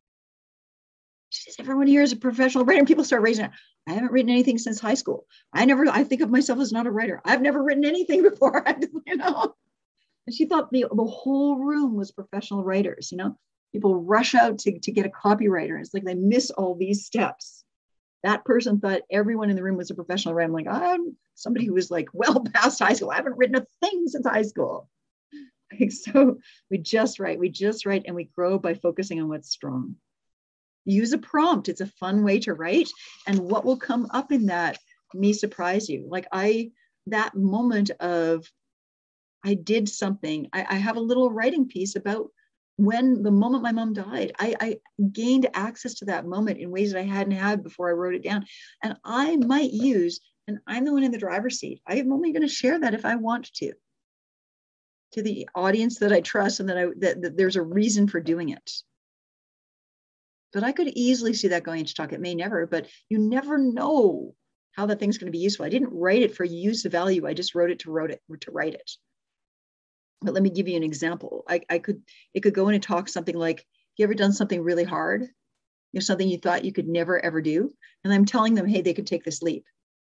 Speaker 1: She says, everyone here is a professional writer. And people start raising it. I haven't written anything since high school. I never, I think of myself as not a writer. I've never written anything before, you know. And she thought the, the whole room was professional writers, you know. People rush out to, to get a copywriter. It's like they miss all these steps. That person thought everyone in the room was a professional writer. I'm like, I'm somebody who was like well past high school. I haven't written a thing since high school. Like, so we just write, we just write, and we grow by focusing on what's strong. Use a prompt. It's a fun way to write. And what will come up in that may surprise you. Like I, that moment of, I did something. I, I have a little writing piece about when the moment my mom died. I, I gained access to that moment in ways that I hadn't had before I wrote it down. And I might use, and I'm the one in the driver's seat. I am only going to share that if I want to, to the audience that I trust and that I that, that there's a reason for doing it. But I could easily see that going into talk. It may never, but you never know how that thing's going to be useful. I didn't write it for use value. I just wrote it to wrote it to write it. But let me give you an example. I, I could, it could go in and talk something like, you ever done something really hard? You know, something you thought you could never, ever do. And I'm telling them, hey, they could take this leap.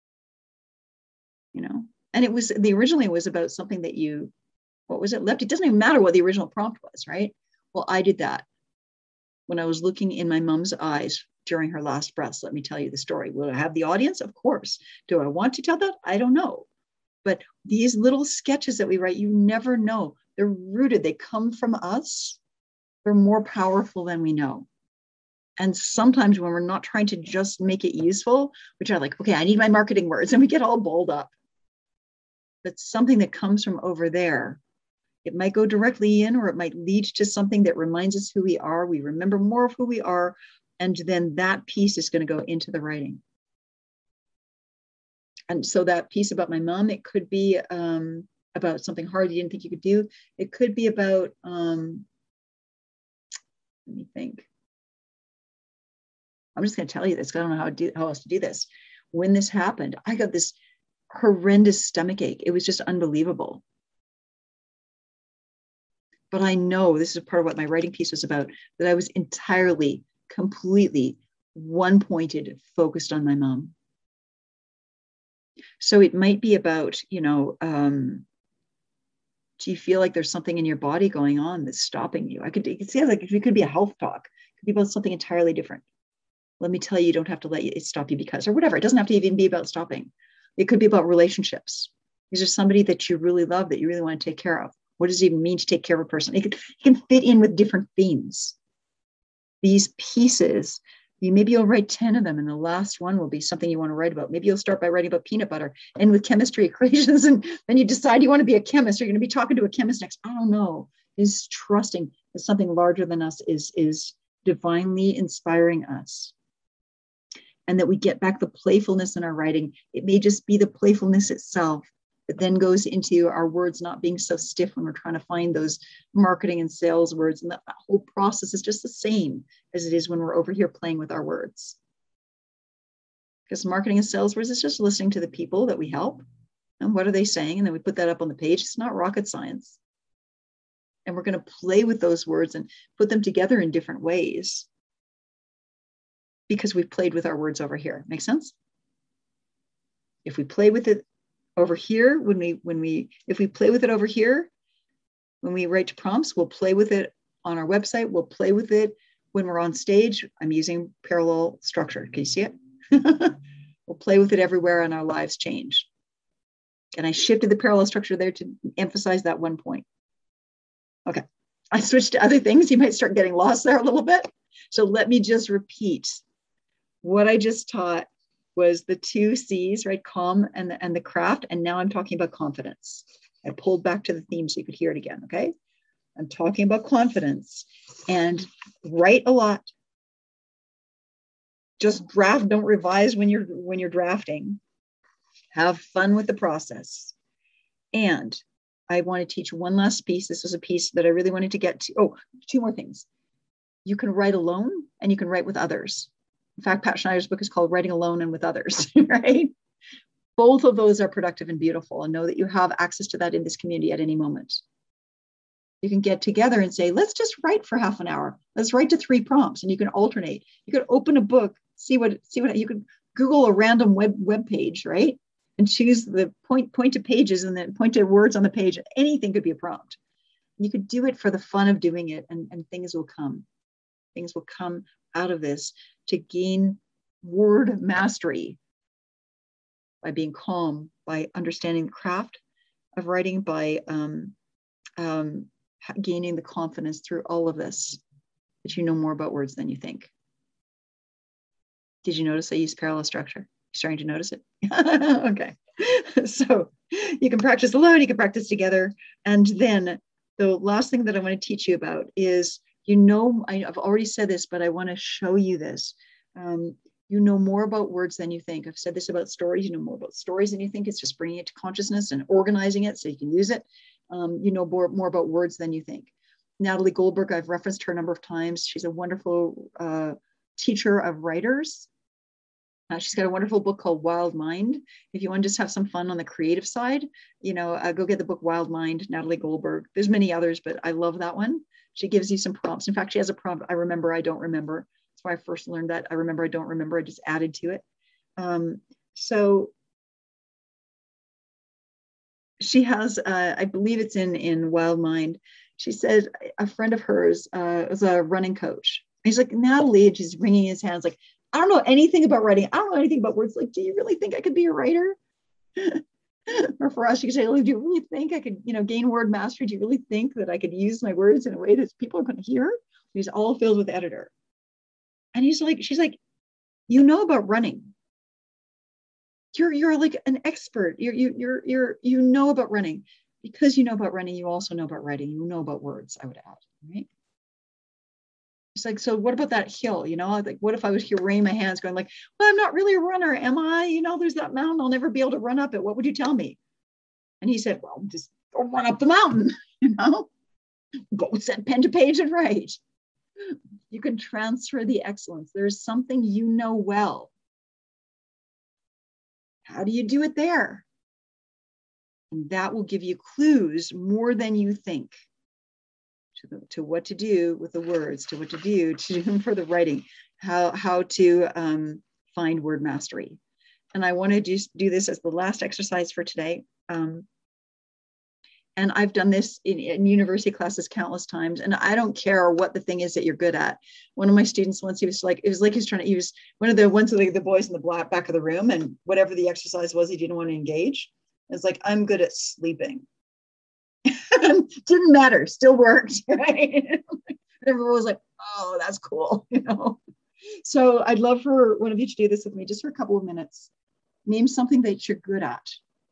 Speaker 1: You know, and it was, the originally it was about something that you, what was it left? It doesn't even matter what the original prompt was, right? Well, I did that when I was looking in my mom's eyes during her last breaths. Let me tell you the story. Will I have the audience? Of course. Do I want to tell that? I don't know. But these little sketches that we write, you never know. They're rooted. They come from us. They're more powerful than we know. And sometimes when we're not trying to just make it useful, we try like, okay, I need my marketing words, and we get all balled up. but something that comes from over there. It might go directly in, or it might lead to something that reminds us who we are. We remember more of who we are. And then that piece is going to go into the writing. And so that piece about my mom, it could be um, about something hard you didn't think you could do. It could be about, um, let me think. I'm just going to tell you this, because I don't know how, to do, how else to do this. When this happened, I got this horrendous stomach ache. It was just unbelievable. But I know this is part of what my writing piece was about, that I was entirely, completely one-pointed, focused on my mom. So it might be about, you know, um, do you feel like there's something in your body going on that's stopping you? I could, you could see it like it could be a health talk. It could be about something entirely different. Let me tell you, you don't have to let it stop you because, or whatever. It doesn't have to even be about stopping. It could be about relationships. Is there somebody that you really love that you really want to take care of? What does it even mean to take care of a person? It, could, it can fit in with different themes. These pieces, you, maybe you'll write ten of them, and the last one will be something you want to write about. Maybe you'll start by writing about peanut butter and with chemistry equations, and then you decide you want to be a chemist, or you're going to be talking to a chemist next. I don't know. Is trusting that something larger than us is, is divinely inspiring us. And that we get back the playfulness in our writing. It may just be the playfulness itself that then goes into our words not being so stiff when we're trying to find those marketing and sales words. And that whole process is just the same as it is when we're over here playing with our words. Because marketing and sales words is just listening to the people that we help. And what are they saying? And then we put that up on the page. It's not rocket science. And we're going to play with those words and put them together in different ways, because we've played with our words over here. Make sense? If we play with it over here, when we, when we, if we play with it over here, when we write prompts, we'll play with it on our website. We'll play with it when we're on stage. I'm using parallel structure. Can you see it? We'll play with it everywhere, and our lives change. And I shifted the parallel structure there to emphasize that one point. Okay. I switched to other things. You might start getting lost there a little bit. So let me just repeat. What I just taught was the two C's, right? Calm and the, and the craft. And now I'm talking about confidence. I pulled back to the theme so you could hear it again, okay? I'm talking about confidence, and write a lot. Just draft, don't revise when you're, when you're drafting. Have fun with the process. And I want to teach one last piece. This was a piece that I really wanted to get to. Oh, two more things. You can write alone, and you can write with others. In fact, Pat Schneider's book is called Writing Alone and with Others, right? Both of those are productive and beautiful, and know that you have access to that in this community at any moment. You can get together and say, let's just write for half an hour. Let's write to three prompts, and you can alternate. You could open a book, see what, see what, you could Google a random web, web page, right? And choose the point, point to pages and then point to words on the page. Anything could be a prompt. You could do it for the fun of doing it, and, and things will come. Things will come out of this to gain word mastery by being calm, by understanding the craft of writing, by um, um, gaining the confidence through all of this, that you know more about words than you think. Did you notice I used parallel structure? You're starting to notice it? Okay. So you can practice alone, you can practice together. And then the last thing that I want to teach you about is, you know, I, I've already said this, but I want to show you this. Um, you know more about words than you think. I've said this about stories. You know more about stories than you think. It's just bringing it to consciousness and organizing it so you can use it. Um, you know more, more about words than you think. Natalie Goldberg, I've referenced her a number of times. She's a wonderful uh, teacher of writers. Uh, she's got a wonderful book called Wild Mind. If you want to just have some fun on the creative side, you know, uh, go get the book Wild Mind, Natalie Goldberg. There's many others, but I love that one. She gives you some prompts. In fact, she has a prompt, I remember, I don't remember. That's why I first learned that. I remember, I don't remember. I just added to it. Um, so she has, uh, I believe it's in, in Wild Mind. She said a friend of hers uh, was a running coach. He's like, Natalie, and she's wringing his hands like, I don't know anything about writing. I don't know anything about words. Like, do you really think I could be a writer? Or for us, you could say, oh, do you really think I could, you know, gain word mastery? Do you really think that I could use my words in a way that people are going to hear? He's all filled with editor. And he's like, she's like, you know about running. you're, you're like an expert. You're, you, you're, you're, you know about running. Because you know about running, you also know about writing. You know about words, I would add, right? It's like, so what about that hill? You know, like, what if I was here wringing my hands going like, well, I'm not really a runner, am I? You know, there's that mountain. I'll never be able to run up it. What would you tell me? And he said, well, just go run up the mountain, you know, go set pen to page and write. You can transfer the excellence. There's something you know well. How do you do it there? And that will give you clues more than you think to, the, to what to do with the words, to what to do to do for the writing, how, how to um, find word mastery. And I want to just do this as the last exercise for today. Um, and I've done this in, in university classes countless times, and I don't care what the thing is that you're good at. One of my students once, he was like, it was like he was trying to, he was one of the ones of the, the boys in the black back of the room, and whatever the exercise was, he didn't want to engage. It's like, I'm good at sleeping. Didn't matter, still worked, right? Everyone was like, oh, that's cool, you know? So I'd love for one of you to do this with me just for a couple of minutes. Name something that you're good at.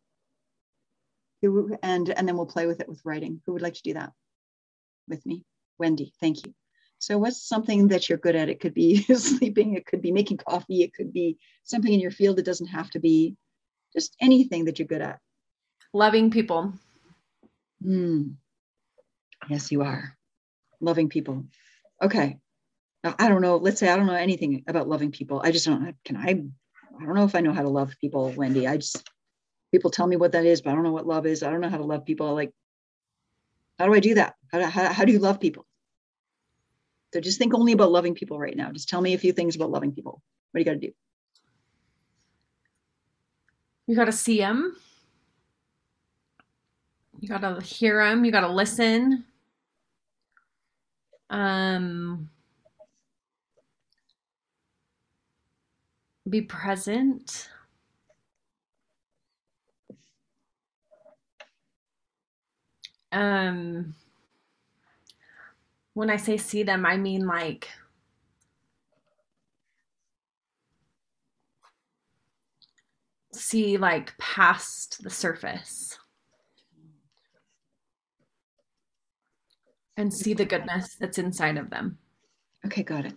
Speaker 1: Who, and, and then we'll play with it with writing. Who would like to do that with me? Wendy, thank you. So what's something that you're good at? It could be sleeping, it could be making coffee, it could be something in your field. It doesn't have to be just anything that you're good at.
Speaker 4: Loving people.
Speaker 1: Mm. Yes, you are. Loving people. Okay. Now, I don't know. Let's say I don't know anything about loving people. I just don't, can I, I don't know if I know how to love people, Wendy. I just, people tell me what that is, but I don't know what love is. I don't know how to love people. Like, how do I do that? How do, how, how do you love people? So just think only about loving people right now. Just tell me a few things about loving people. What do you got to do?
Speaker 4: You got to see them. You got to hear them. You got to listen. Um, be present. Um, when I say see them, I mean like see like past the surface and see the goodness that's inside of them.
Speaker 1: Okay, got it.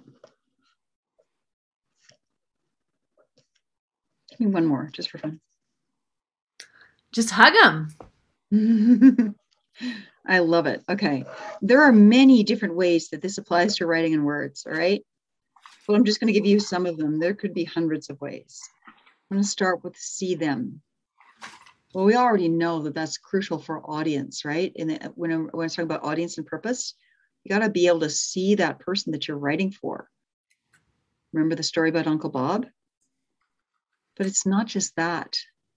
Speaker 1: Give me one more just for fun.
Speaker 4: Just hug them.
Speaker 1: I love it. Okay. There are many different ways that this applies to writing and words, all right? Well, I'm just going to give you some of them. There could be hundreds of ways. I'm going to start with see them. Well, we already know that that's crucial for audience, right? And when I'm, when I'm talking about audience and purpose, you got to be able to see that person that you're writing for. Remember the story about Uncle Bob? But it's not just that.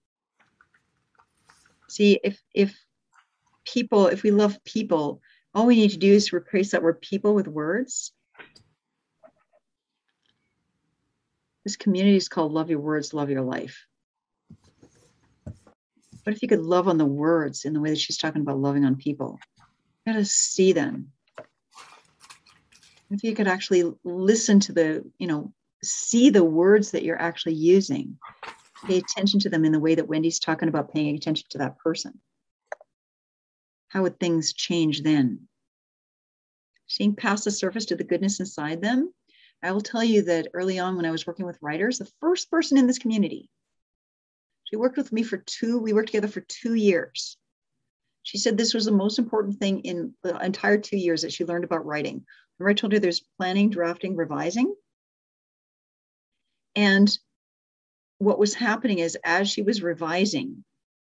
Speaker 1: See, if if people, if we love people, all we need to do is replace that word people with words. This community is called Love Your Words, Love Your Life. What if you could love on the words in the way that she's talking about loving on people? You gotta see them. If you could actually listen to the, you know, see the words that you're actually using, pay attention to them in the way that Wendy's talking about paying attention to that person. How would things change then? Seeing past the surface to the goodness inside them. I will tell you that early on when I was working with writers, the first person in this community, she worked with me for two, we worked together for two years. She said this was the most important thing in the entire two years that she learned about writing. Remember I told her there's planning, drafting, revising. And what was happening is as she was revising,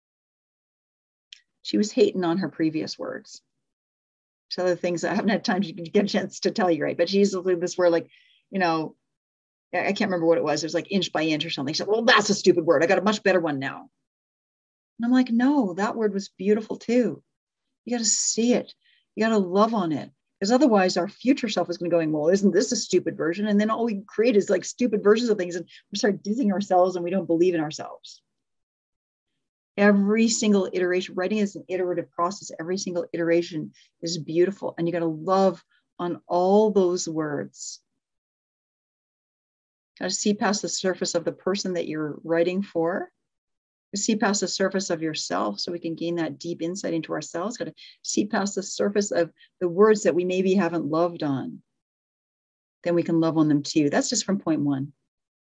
Speaker 1: she was hating on her previous words. So the things I haven't had time to get a chance to tell you, right? But she used to do this word like, you know, I can't remember what it was. It was like inch by inch or something. She said, well, that's a stupid word. I got a much better one now. And I'm like, no, that word was beautiful too. You got to see it. You got to love on it. Because otherwise our future self is going to be going, well, isn't this a stupid version? And then all we create is like stupid versions of things and we start dissing ourselves and we don't believe in ourselves. Every single iteration, writing is an iterative process. Every single iteration is beautiful. And you got to love on all those words. Got to see past the surface of the person that you're writing for See past the surface of yourself so we can gain that deep insight into ourselves. Got to see past the surface of the words that we maybe haven't loved on. Then we can love on them too. That's just from point one.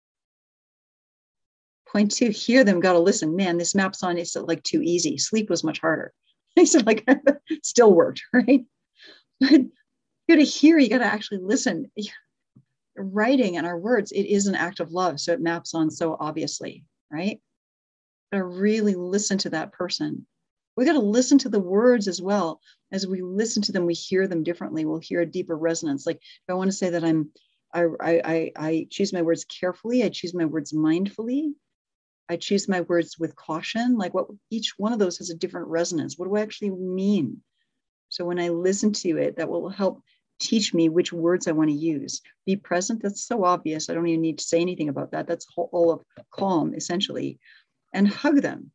Speaker 1: Point two, hear them, got to listen. Man, this maps on, it's like too easy. Sleep was much harder. I said like, still worked, right? But you got to hear, you got to actually listen. Writing and our words, it is an act of love. So it maps on so obviously, right? To really listen to that person. We got to listen to the words as well. As we listen to them, we hear them differently. We'll hear a deeper resonance. Like if I want to say that I'm, I, I, I choose my words carefully. I choose my words mindfully. I choose my words with caution. Like what each one of those has a different resonance. What do I actually mean? So when I listen to it, that will help teach me which words I want to use. Be present. That's so obvious. I don't even need to say anything about that. That's all of calm, essentially. And hug them.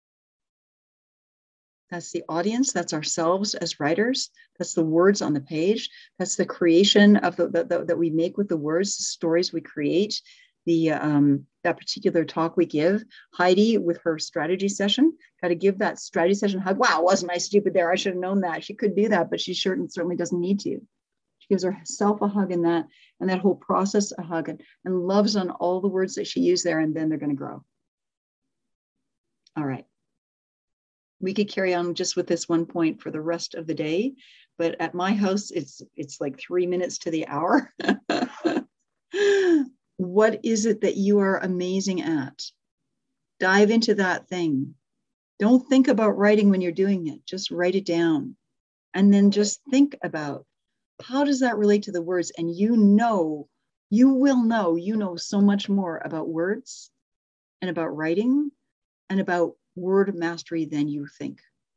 Speaker 1: That's the audience. That's ourselves as writers. That's the words on the page. That's the creation of the, the, the that we make with the words, the stories we create, the um, that particular talk we give. Heidi with her strategy session, got to give that strategy session hug. Wow, wasn't I stupid there? I should have known that. She could do that, but she sure and certainly doesn't need to. She gives herself a hug in that, and that whole process a hug, and, and loves on all the words that she used there, and then they're going to grow. All right. We could carry on just with this one point for the rest of the day, but at my house, it's it's like three minutes to the hour. What is it that you are amazing at? Dive into that thing. Don't think about writing when you're doing it. Just write it down. And then just think about how does that relate to the words? And you know, you will know, you know so much more about words and about writing and about word mastery than you think.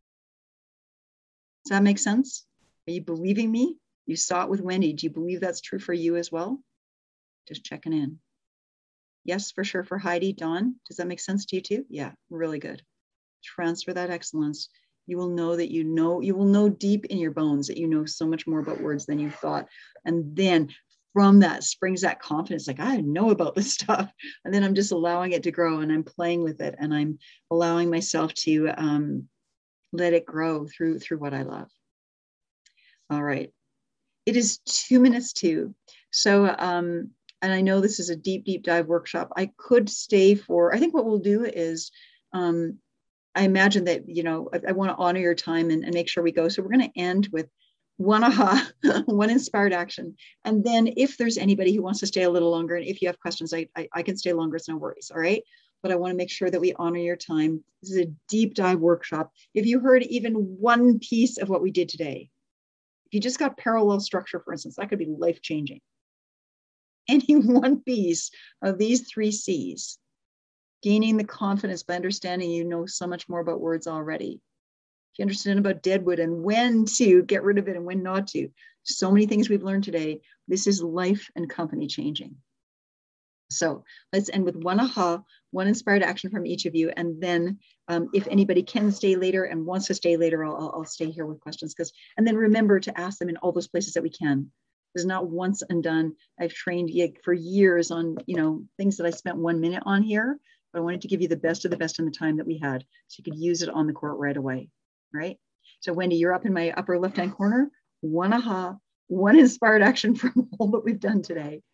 Speaker 1: Does that make sense? Are you believing me? You saw it with Wendy. Do you believe that's true for you as well? Just checking in. Yes, for sure for Heidi. Dawn, does that make sense to you too? Yeah, really good. Transfer that excellence. You will know that you know, you will know deep in your bones that you know so much more about words than you thought. And then from that springs that confidence, like I know about this stuff. And then I'm just allowing it to grow and I'm playing with it and I'm allowing myself to um, let it grow through, through what I love. All right. It is two minutes to. So, um, and I know this is a deep, deep dive workshop. I could stay for, I think what we'll do is, um, I imagine that, you know, I, I want to honor your time and, and make sure we go. So we're going to end with one aha, one inspired action. And then if there's anybody who wants to stay a little longer, and if you have questions, I, I, I can stay longer, it's no worries, all right? But I want to make sure that we honor your time. This is a deep dive workshop. If you heard even one piece of what we did today, if you just got parallel structure, for instance, that could be life-changing. Any one piece of these three C's, gaining the confidence by understanding you know so much more about words already. If you understand about deadwood and when to get rid of it and when not to. So many things we've learned today. This is life and company changing. So let's end with one aha, one inspired action from each of you. And then um, if anybody can stay later and wants to stay later, I'll, I'll stay here with questions. Because and then remember to ask them in all those places that we can. This is not once and done. I've trained for years on, you know, things that I spent one minute on here, but I wanted to give you the best of the best in the time that we had so you could use it on the court right away, right? So Wendy, you're up in my upper left-hand corner. One aha, one inspired action from all that we've done today.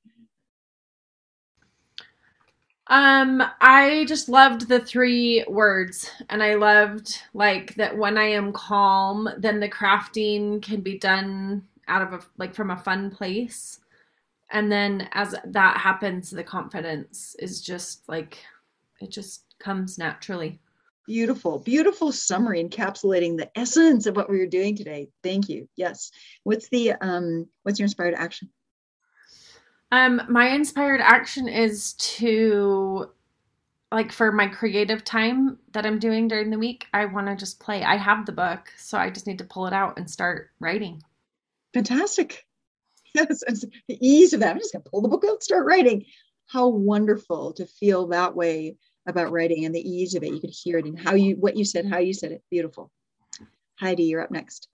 Speaker 4: Um, I just loved the three words, and I loved like that when I am calm, then the crafting can be done out of a, like from a fun place. And then as that happens, the confidence is just like, it just comes naturally.
Speaker 1: Beautiful, beautiful summary encapsulating the essence of what we were doing today. Thank you. Yes. What's the, um, what's your inspired action?
Speaker 4: Um, my inspired action is to, like for my creative time that I'm doing during the week, I want to just play. I have the book, so I just need to pull it out and start writing.
Speaker 1: Fantastic. Yes, the ease of that. I'm just going to pull the book out and start writing. How wonderful to feel that way about writing and the ease of it. You could hear it and how you, what you said, how you said it. Beautiful. Heidi, you're up next.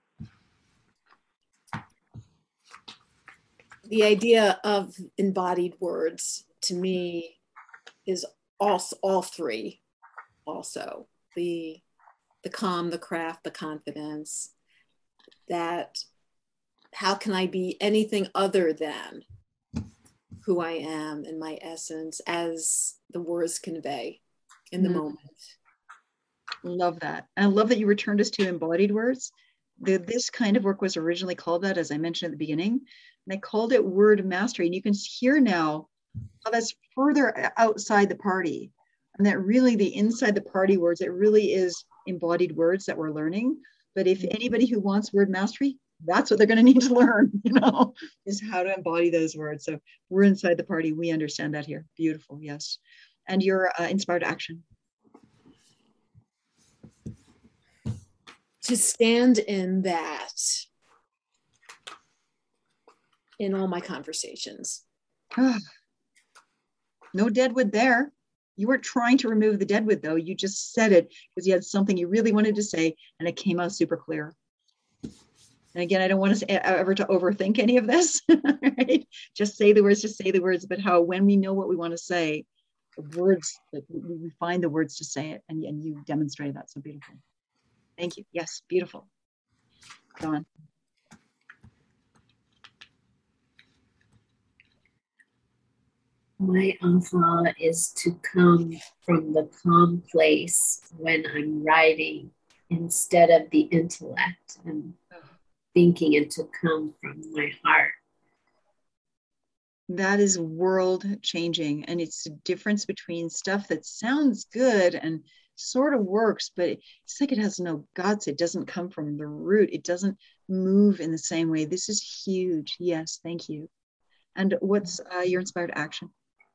Speaker 3: The idea of embodied words to me is all, all three. also. The, the calm, the craft, the confidence, that how can I be anything other than who I am in my essence as the words convey in the mm. moment.
Speaker 1: Love that. I love that you returned us to embodied words. The, this kind of work was originally called that, as I mentioned at the beginning, and I called it word mastery. And you can hear now how that's further outside the party, and that really the inside the party words, it really is embodied words that we're learning. But if anybody who wants word mastery, that's what they're going to need to learn, you know, is how to embody those words. So we're inside the party. We understand that here. Beautiful. Yes. And your uh, inspired action.
Speaker 3: To stand in that in all my conversations.
Speaker 1: No deadwood there. You weren't trying to remove the deadwood though. You just said it because you had something you really wanted to say and it came out super clear. And again, I don't want us ever to overthink any of this, right? Just say the words, just say the words, but how when we know what we want to say, the words, like we find the words to say it, and, and you demonstrated that so beautifully. Thank you. Yes, beautiful. Go on.
Speaker 5: My aha is to come from the calm place when I'm writing instead of the intellect and thinking, and to come from my heart.
Speaker 1: That is world changing. And it's the difference between stuff that sounds good and sort of works, but it's like it has no guts. It doesn't come from the root. It doesn't move in the same way. This is huge. Yes, thank you. And what's uh, your inspired action?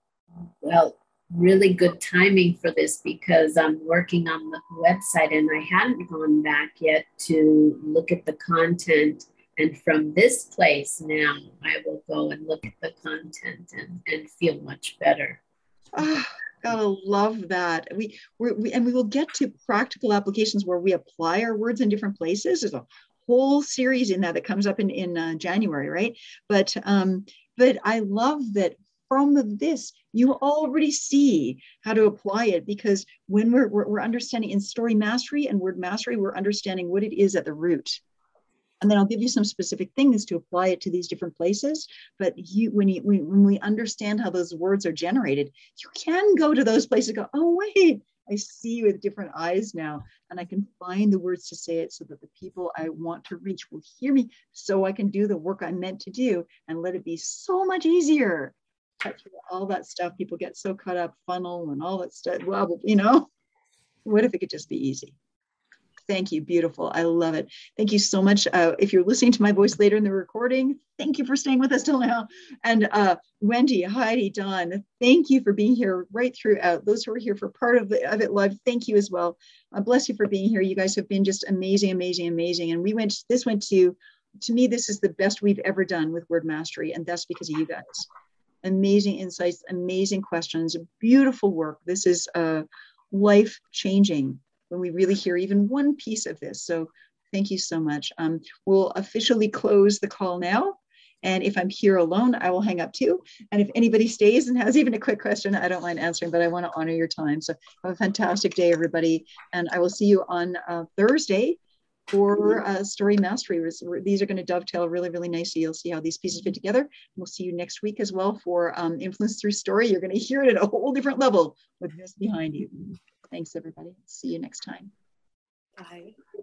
Speaker 5: Well, really good timing for this because I'm working on the website and I hadn't gone back yet to look at the content. And from this place now, I will go and look at the content and, and feel much better.
Speaker 1: Oh, gotta love that. We, we're, we and we will get to practical applications where we apply our words in different places. There's a whole series in that that comes up in in uh, January, right? But um, but I love that from this you already see how to apply it, because when we're, we're we're understanding in story mastery and word mastery, we're understanding what it is at the root. And then I'll give you some specific things to apply it to these different places. But you, when, you, when we understand how those words are generated, you can go to those places and go, oh, wait, I see with different eyes now. And I can find the words to say it so that the people I want to reach will hear me, so I can do the work I'm meant to do and let it be so much easier. All that stuff, people get so caught up, funnel and all that stuff. Well, you know, what if it could just be easy? Thank you. Beautiful. I love it. Thank you so much. Uh, if you're listening to my voice later in the recording, thank you for staying with us till now. And uh, Wendy, Heidi, Dawn, thank you for being here right throughout. Those who are here for part of, the, of it live, thank you as well. Uh, bless you for being here. You guys have been just amazing, amazing, amazing. And we went, this went to, to me, this is the best we've ever done with word mastery. And that's because of you guys. Amazing insights, amazing questions, beautiful work. This is uh, life-changing when we really hear even one piece of this. So thank you so much. Um, we'll officially close the call now. And if I'm here alone, I will hang up too. And if anybody stays and has even a quick question, I don't mind answering, but I want to honor your time. So have a fantastic day, everybody. And I will see you on uh, Thursday for uh, Story Mastery. These are going to dovetail really, really nicely. You'll see how these pieces fit together. We'll see you next week as well for um, Influence Through Story. You're going to hear it at a whole different level with this behind you. Thanks, everybody. See you next time.
Speaker 3: Bye.